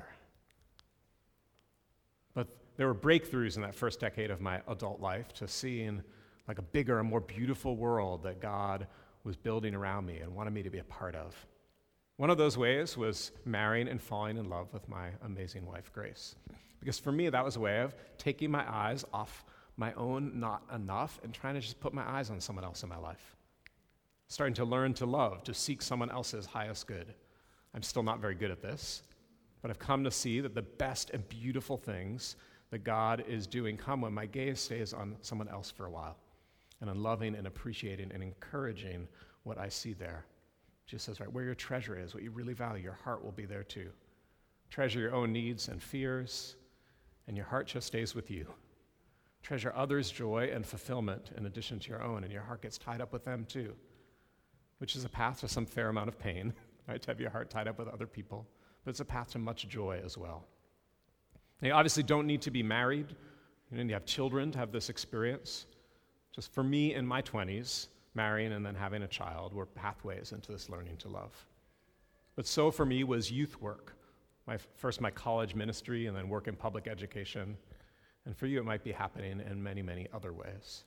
But there were breakthroughs in that first decade of my adult life to seeing like a bigger and more beautiful world that God was building around me and wanted me to be a part of. One of those ways was marrying and falling in love with my amazing wife, Grace. Because for me, that was a way of taking my eyes off my own not enough and trying to just put my eyes on someone else in my life. Starting to learn to love, to seek someone else's highest good. I'm still not very good at this, but I've come to see that the best and beautiful things that God is doing come when my gaze stays on someone else for a while, and on loving and appreciating and encouraging what I see there. Jesus says, right, where your treasure is, what you really value, your heart will be there too. Treasure your own needs and fears, and your heart just stays with you. Treasure others' joy and fulfillment in addition to your own, and your heart gets tied up with them too, which is a path to some fair amount of pain, right, to have your heart tied up with other people, but it's a path to much joy as well. Now, you obviously don't need to be married. You don't need to have children to have this experience. Just for me in my twenties, marrying and then having a child were pathways into this learning to love. But so for me was youth work. My, first my college ministry and then work in public education. And for you it might be happening in many, many other ways.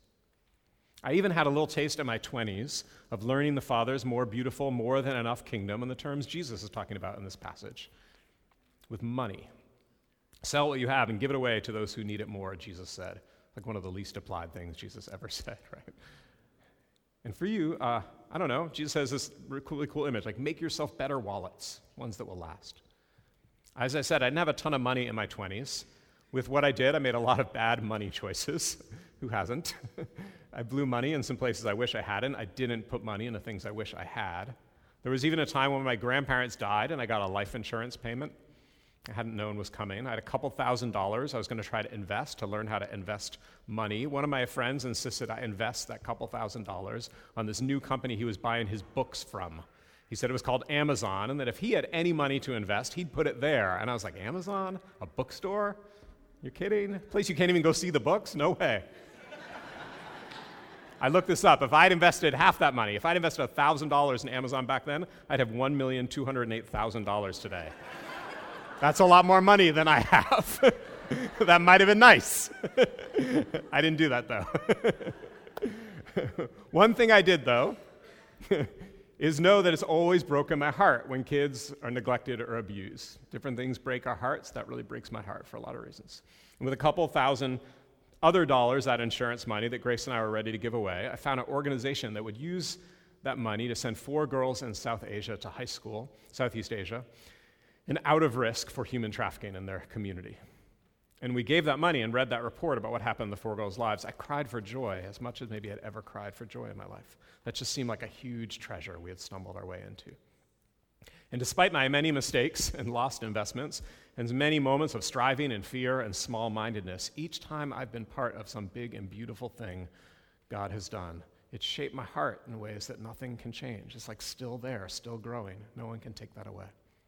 I even had a little taste in my twenties of learning the Father's more beautiful, more than enough kingdom in the terms Jesus is talking about in this passage, with money. Sell what you have and give it away to those who need it more, Jesus said. Like one of the least applied things Jesus ever said, right? And for you, uh, I don't know, Jesus has this really cool image, like make yourself better wallets, ones that will last. As I said, I didn't have a ton of money in my twenties. With what I did, I made a lot of bad money choices. Who hasn't? I blew money in some places I wish I hadn't. I didn't put money into things I wish I had. There was even a time when my grandparents died and I got a life insurance payment I hadn't known was coming. I had a couple thousand dollars I was going to try to invest, to learn how to invest money. One of my friends insisted I invest that couple thousand dollars on this new company he was buying his books from. He said it was called Amazon, and that if he had any money to invest, he'd put it there. And I was like, Amazon? A bookstore? You're kidding? A place you can't even go see the books? No way. I looked this up. If I'd invested half that money, if I'd invested one thousand dollars in Amazon back then, I'd have one million two hundred eight thousand dollars today. That's a lot more money than I have. That might have been nice. I didn't do that, though. One thing I did, though, is know that it's always broken my heart when kids are neglected or abused. Different things break our hearts. That really breaks my heart for a lot of reasons. And with a couple thousand other dollars, that insurance money that Grace and I were ready to give away, I found an organization that would use that money to send four girls in South Asia to high school, Southeast Asia, and out of risk for human trafficking in their community. And we gave that money and read that report about what happened in the four girls' lives. I cried for joy as much as maybe I'd ever cried for joy in my life. That just seemed like a huge treasure we had stumbled our way into. And despite my many mistakes and lost investments, and many moments of striving and fear and small-mindedness, each time I've been part of some big and beautiful thing God has done, it's shaped my heart in ways that nothing can change. It's like still there, still growing. No one can take that away.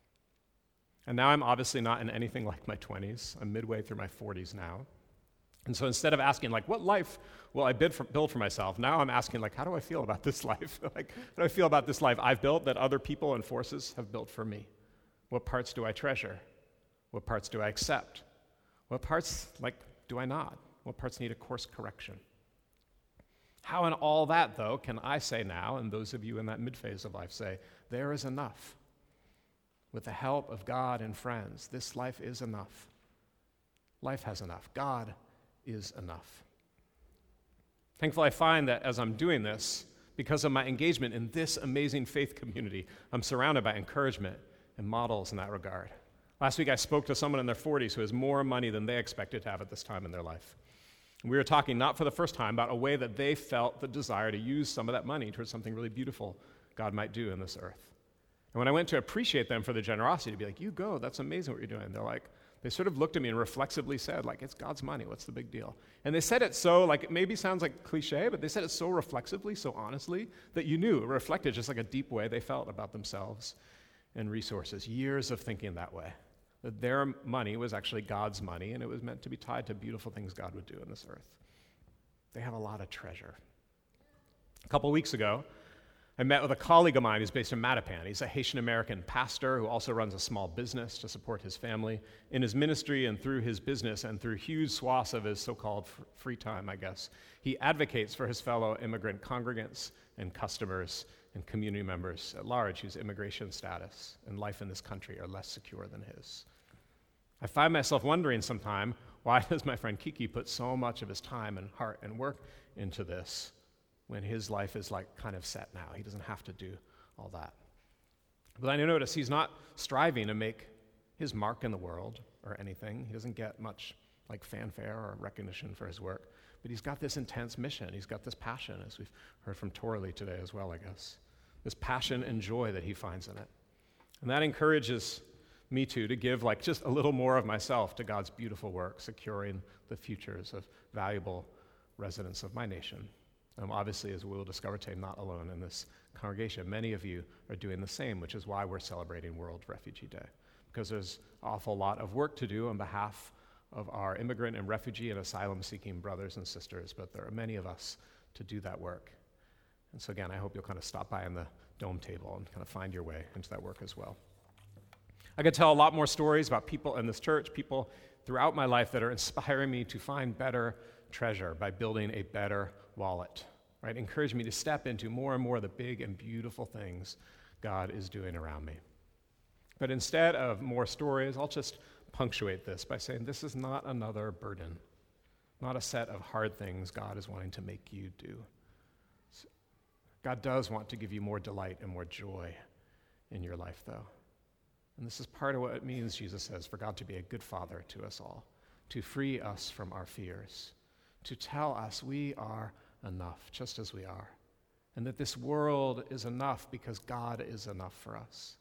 And now I'm obviously not in anything like my twenties. I'm midway through my forties now. And so instead of asking, like, what life will I build for, build for myself, now I'm asking, like, how do I feel about this life? Like, how do I feel about this life I've built that other people and forces have built for me? What parts do I treasure? What parts do I accept? What parts, like, do I not? What parts need a course correction? How in all that, though, can I say now, and those of you in that mid-phase of life say, there is enough. With the help of God and friends, this life is enough. Life has enough. God is enough. Thankfully, I find that as I'm doing this, because of my engagement in this amazing faith community, I'm surrounded by encouragement and models in that regard. Last week, I spoke to someone in their forties who has more money than they expected to have at this time in their life. And we were talking, not for the first time, about a way that they felt the desire to use some of that money towards something really beautiful God might do in this earth. And when I went to appreciate them for their generosity, to be like, you go, that's amazing what you're doing, they're like, they sort of looked at me and reflexively said, like, it's God's money, what's the big deal? And they said it so, like, it maybe sounds like cliche, but they said it so reflexively, so honestly, that you knew it reflected just like a deep way they felt about themselves and resources. Years of thinking that way, that their money was actually God's money, and it was meant to be tied to beautiful things God would do in this earth. They have a lot of treasure. A couple weeks ago, I met with a colleague of mine who's based in Mattapan. He's a Haitian-American pastor who also runs a small business to support his family. In his ministry and through his business and through huge swaths of his so-called free time, I guess, he advocates for his fellow immigrant congregants and customers and community members at large whose immigration status and life in this country are less secure than his. I find myself wondering sometime, why does my friend Kiki put so much of his time and heart and work into this when his life is like kind of set now? He doesn't have to do all that. But I notice he's not striving to make his mark in the world or anything. He doesn't get much like fanfare or recognition for his work. But he's got this intense mission. He's got this passion, as we've heard from Torley today as well, I guess. This passion and joy that he finds in it. And that encourages me too to give like just a little more of myself to God's beautiful work, securing the futures of valuable residents of my nation. Um, obviously, as we will discover today, not alone in this congregation. Many of you are doing the same, which is why we're celebrating World Refugee Day, because there's an awful lot of work to do on behalf of our immigrant and refugee and asylum-seeking brothers and sisters, but there are many of us to do that work. And so again, I hope you'll kind of stop by on the Dome table and kind of find your way into that work as well. I could tell a lot more stories about people in this church, people throughout my life that are inspiring me to find better treasure by building a better wallet, right? Encourage me to step into more and more of the big and beautiful things God is doing around me. But instead of more stories, I'll just punctuate this by saying this is not another burden, not a set of hard things God is wanting to make you do. God does want to give you more delight and more joy in your life, though. And this is part of what it means, Jesus says, for God to be a good father to us all, to free us from our fears, to tell us we are enough just as we are, and that this world is enough because God is enough for us.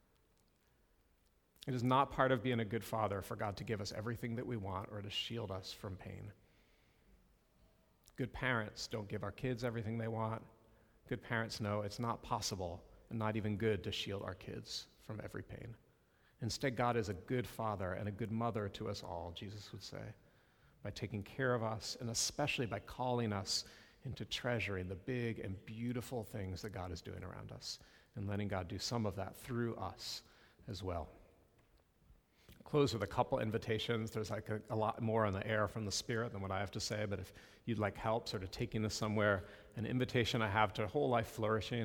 It is not part of being a good father for God to give us everything that we want or to shield us from pain. Good parents don't give our kids everything they want. Good parents know it's not possible and not even good to shield our kids from every pain. Instead, God is a good father and a good mother to us all, Jesus would say, by taking care of us and especially by calling us into treasuring the big and beautiful things that God is doing around us and letting God do some of that through us as well. I'll close with a couple invitations. There's like a, a lot more on the air from the Spirit than what I have to say, but if you'd like help sort of taking this somewhere, an invitation I have to whole life flourishing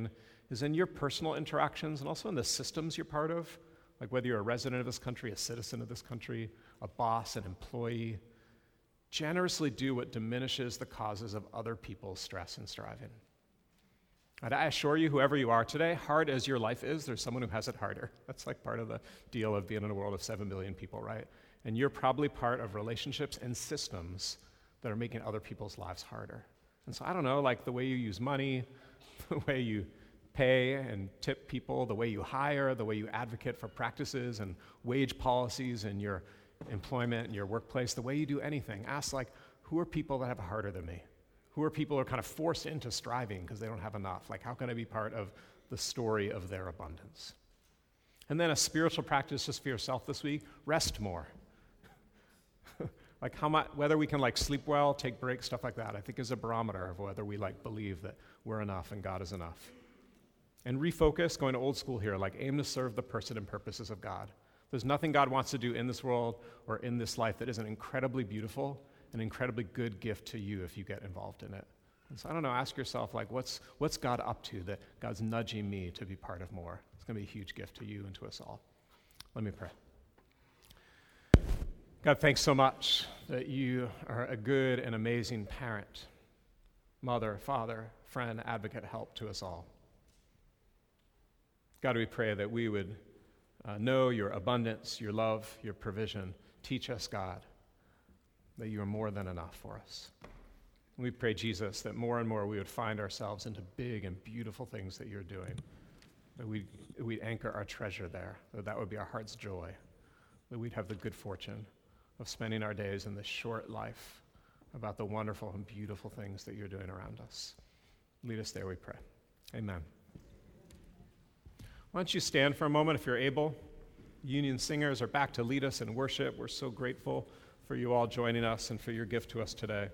is in your personal interactions and also in the systems you're part of, like whether you're a resident of this country, a citizen of this country, a boss, an employee. Generously do what diminishes the causes of other people's stress and striving. And I assure you, whoever you are today, hard as your life is, there's someone who has it harder. That's like part of the deal of being in a world of seven billion people, right? And you're probably part of relationships and systems that are making other people's lives harder. And so I don't know, like the way you use money, the way you pay and tip people, the way you hire, the way you advocate for practices and wage policies in your employment and your workplace, the way you do anything. Ask, like, who are people that have it harder than me? Who are people who are kind of forced into striving because they don't have enough? Like, how can I be part of the story of their abundance? And then a spiritual practice just for yourself this week, rest more. Like how much, whether we can like sleep well, take breaks, stuff like that, I think is a barometer of whether we like believe that we're enough and God is enough. And refocus, going to old school here, like aim to serve the person and purposes of God. There's nothing God wants to do in this world or in this life that isn't incredibly beautiful, an incredibly good gift to you if you get involved in it. And so I don't know, ask yourself, like, what's what's God up to that God's nudging me to be part of more? It's going to be a huge gift to you and to us all. Let me pray. God, thanks so much that you are a good and amazing parent, mother, father, friend, advocate, help to us all. God, we pray that we would uh, know your abundance, your love, your provision. Teach us, God, that you are more than enough for us. And we pray, Jesus, that more and more we would find ourselves into big and beautiful things that you're doing, that we'd, we'd anchor our treasure there, that that would be our heart's joy, that we'd have the good fortune of spending our days in this short life about the wonderful and beautiful things that you're doing around us. Lead us there, we pray. Amen. Why don't you stand for a moment if you're able? Union singers are back to lead us in worship. We're so grateful for you all joining us and for your gift to us today.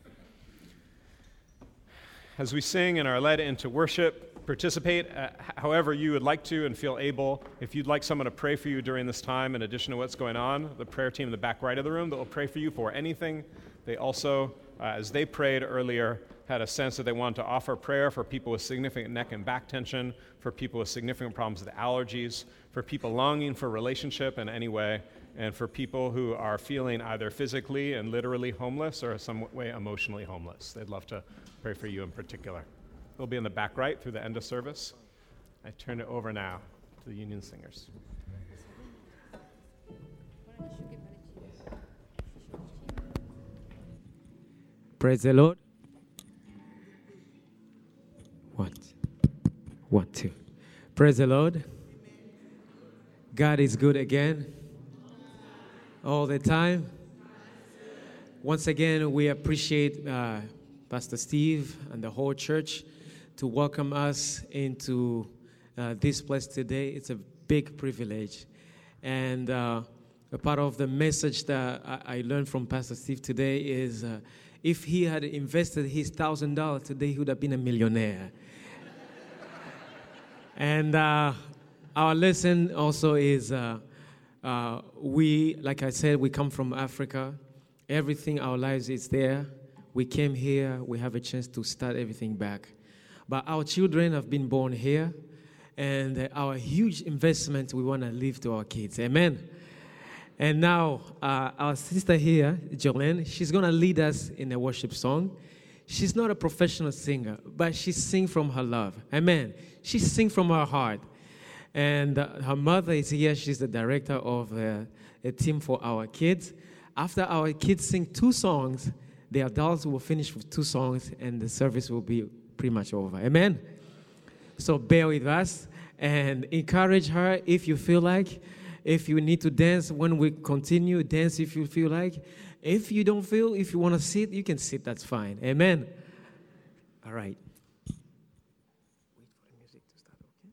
As we sing and are led into worship, participate uh, however you would like to and feel able. If you'd like someone to pray for you during this time, in addition to what's going on, the prayer team in the back right of the room that will pray for you for anything. They also, uh, as they prayed earlier, had a sense that they wanted to offer prayer for people with significant neck and back tension, for people with significant problems with allergies, for people longing for relationship in any way, and for people who are feeling either physically and literally homeless or some way emotionally homeless. They'd love to pray for you in particular. They'll be in the back right through the end of service. I turn it over now to the Union singers. Praise the Lord. One, one, two. Praise the Lord. God is good again. All the time. Once again, we appreciate uh, Pastor Steve and the whole church to welcome us into uh, this place today. It's a big privilege. And uh, a part of the message that I, I learned from Pastor Steve today is uh, if he had invested his one thousand dollars today, he would have been a millionaire. And uh, our lesson also is uh, uh, we, like I said, we come from Africa. Everything, our lives is there. We came here. We have a chance to start everything back. But our children have been born here. And uh, our huge investment we want to leave to our kids. Amen. And now uh, our sister here, Jolene, she's going to lead us in a worship song. She's not a professional singer, but she sings from her love. Amen. She sings from her heart. And uh, her mother is here. She's the director of uh, a team for our kids. After our kids sing two songs, the adults will finish with two songs, and the service will be pretty much over. Amen. So bear with us and encourage her if you feel like. If you need to dance when we continue, dance if you feel like. If you don't feel, if you want to sit, you can sit. That's fine. Amen. All right. Wait for the music to start, okay?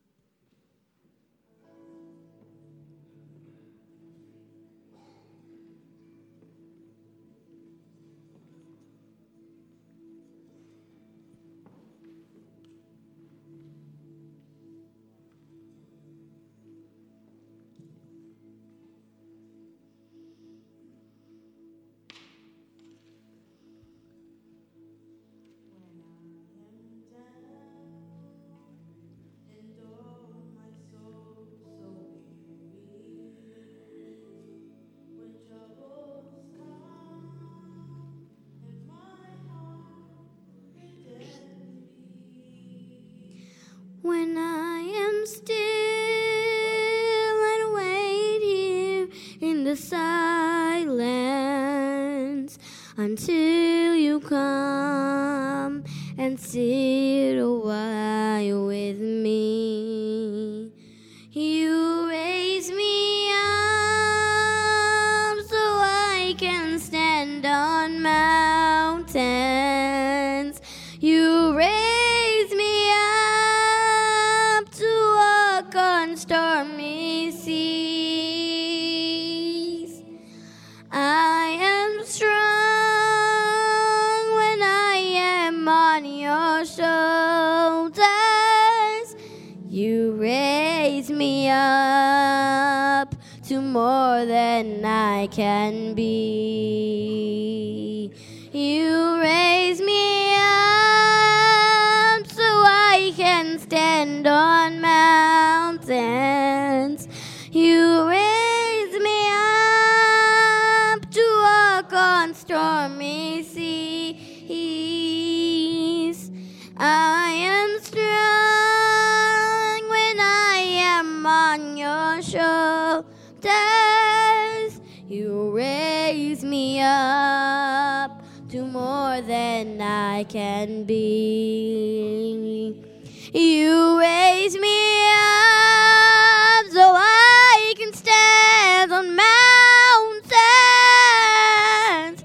and I am still and wait here in the silence until you come and sit a while with me. You raise me up so I can stand on mountains. You raise me up to walk on stormy seas. I am strong when I am on your shoulders. You raise me up to more than I can be. You raise me up so I can stand on mountains. You raise me up to walk on stormy seas. I am strong when I am on your shoulders. You raise me up to more than I can be. You raise me up so I can stand on mountains.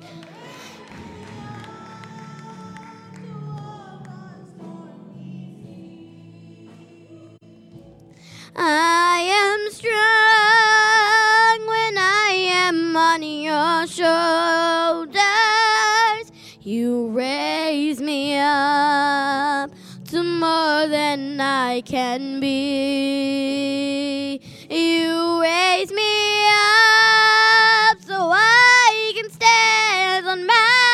I am strong when I am on your shoulders. You raise me up to more than I can be. You raise me up so I can stand on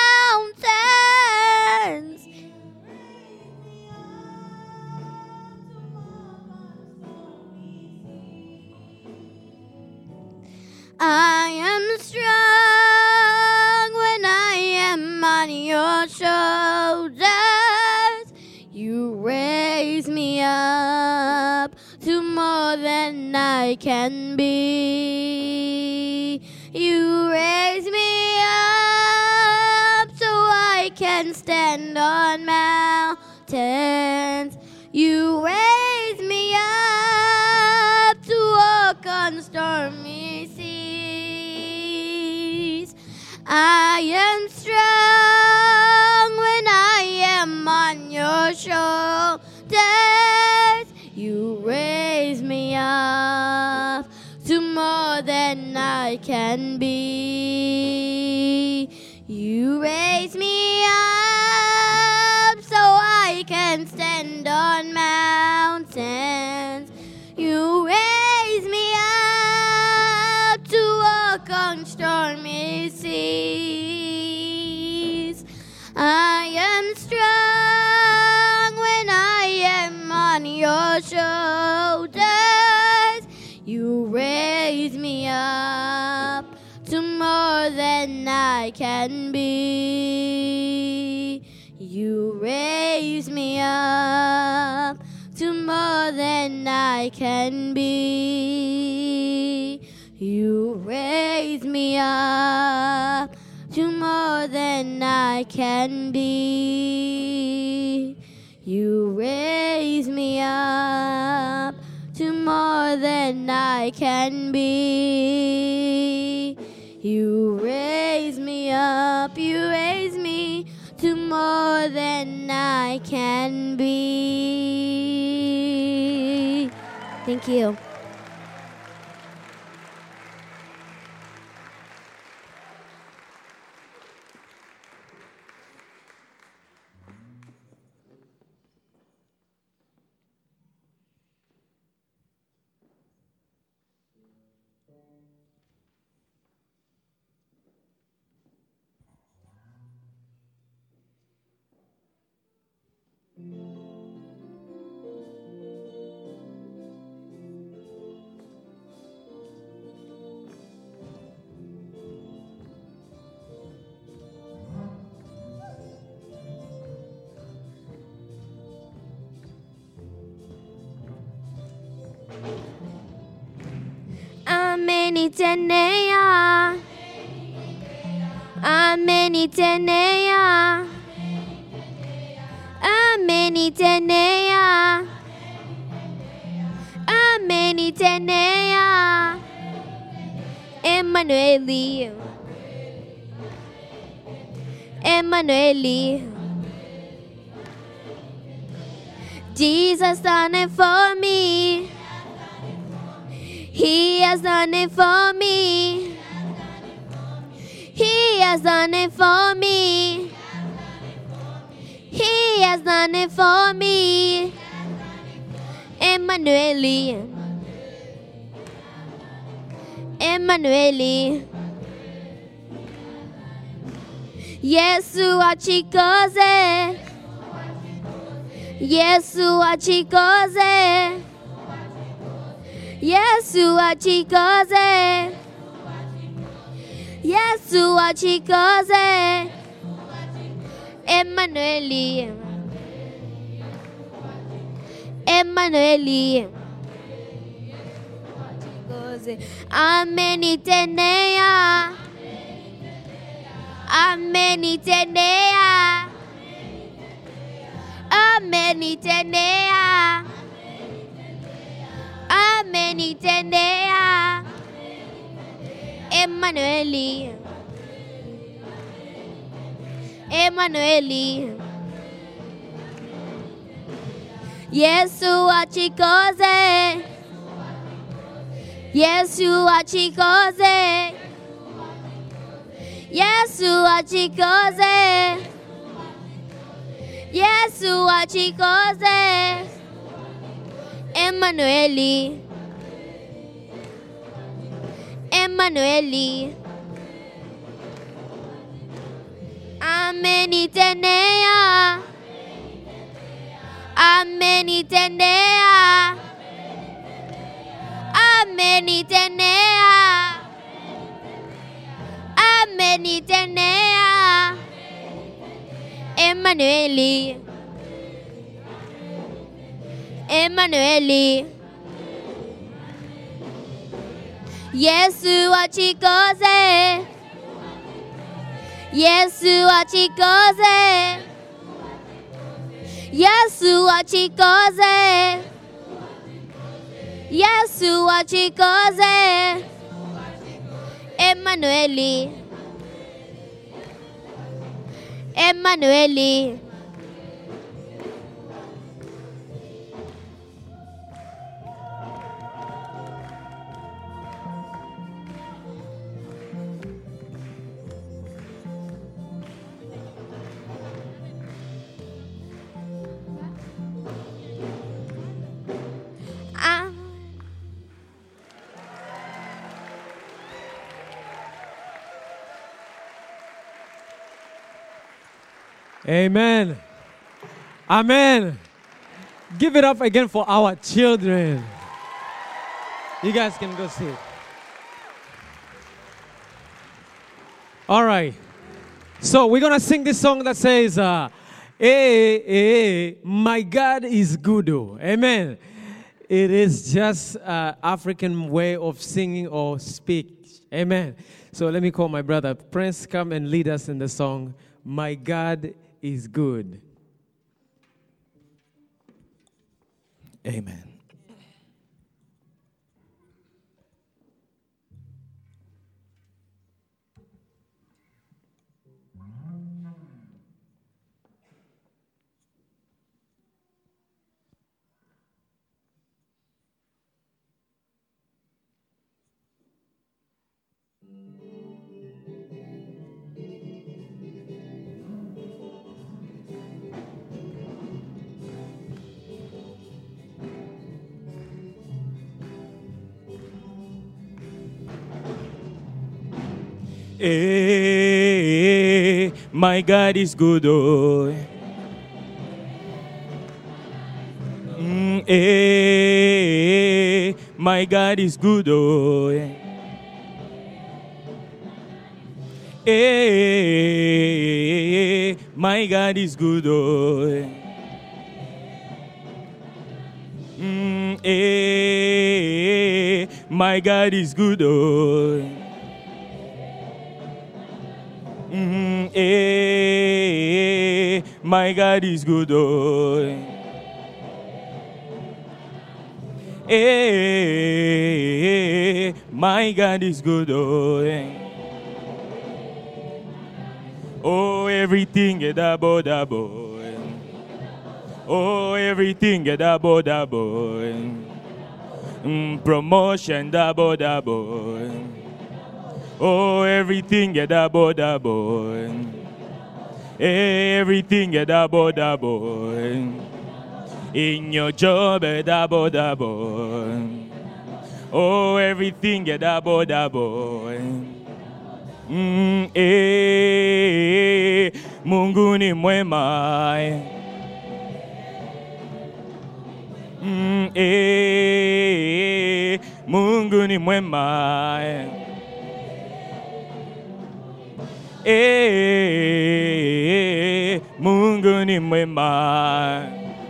mountains. I am strong when I am on your shoulders. You raise me up to more than I can be. You raise me up so I can stand on mountains. You raise me up to walk on stormy seas. I am strong when I am on your shoulders. You raise me up to more than I can be. You raise me up so I can stand on mountains. You raise me up to walk on stormy seas. I am strong when I am on your shoulders. You raise me up to more than I can be. You raise me up to more than I can be. You raise me up to more than I can be. You raise me up to more than I can be. You raise me up, you raise me to more than I can be. Thank you. amenitendea, amenitendea, amenitendea, amenitendea. Emmanueli, Emmanueli. Jesus done it for me. He has done it for me. He has done it for me. He has done it for me. Emmanueli, Emmanueli. Yesu achikoze, Yesu achikoze, Yesu achikoze, Yesu achikoze. Emmanueli, Emmanueli. Amenitendea, amenitendea, amenitendea, amenitendea. Emmanueli, Emmanueli. Yesu achikoze, Yesu achikoze, Yesu achikoze, Yesu achikoze. Emmanueli, Emmanueli. Amenitendea, amenitendea, amenitendea, amenitendea. Emmanueli, Emmanueli. Yesu achikoze, Yesu achikoze, Yesu achikoze, Yesu achikoze. Emmanueli, Emmanueli. Amen. Amen. Give it up again for our children. You guys can go sit. All right. So we're going to sing this song that says, uh, hey, hey, my God is good. Oh. Amen. It is just an African way of singing or speak. Amen. So let me call my brother Prince, come and lead us in the song, My God is Good. Amen. Hey, my God is good, oh. Mm, hey, my God is good, oh. Hey, my God is good, oh. Mm, hey, My God is good, oh. Mm, eh, my God is good, oh. Eh, my God is good, oh. Oh, everything get double, double. Oh, everything get double, double. Mm, promotion double, double. Oh, everything get double, double. Everything get double, double. In your job, a double, double. Oh, everything get double, double. Mm, eh, Mungu ni mwema. Mm, eh, Mungu ni mwema. Eh, Mungu ni mwema.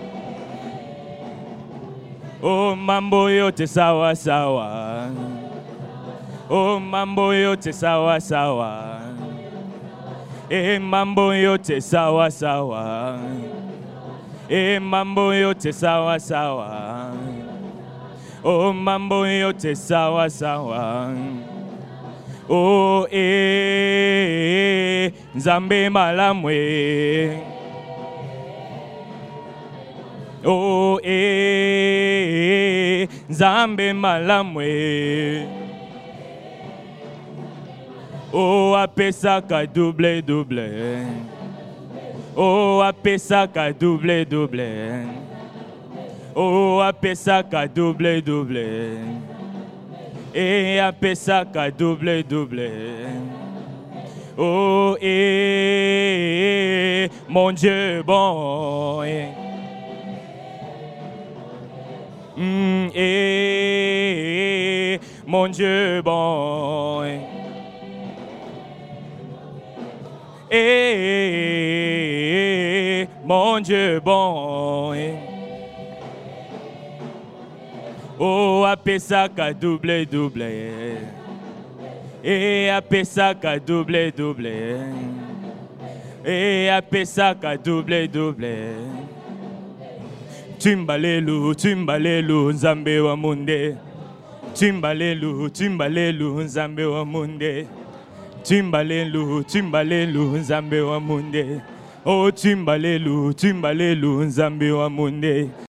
Oh, mambo yote sawa sawa. Oh, mambo yote sawa sawa. Eh, mambo yote sawa sawa. Eh, mambo yote sawa sawa. Oh, mambo yote sawa sawa. Oh, eh, Nzambe malamwe. Oh, eh, Nzambe malamwe. Oh, apesaka double double. Oh, apesaka double double. Oh, apesaka double double. Eh, apesaka double double. Oh, eh, mon Dieu bon. Mm, eh, mon Dieu bon. Eh, mon Dieu bon. Oh, apesaka double double. Eh, apesaka double double. Eh, apesaka double double. Timbalelu, timbalelu, Nzambe wa munde. Timbalelu, timbalelu, Nzambe wa munde. Timbalelu, timbalelu, Nzambe wa munde. Oh, timbalelu, timbalelu, Nzambe wa munde.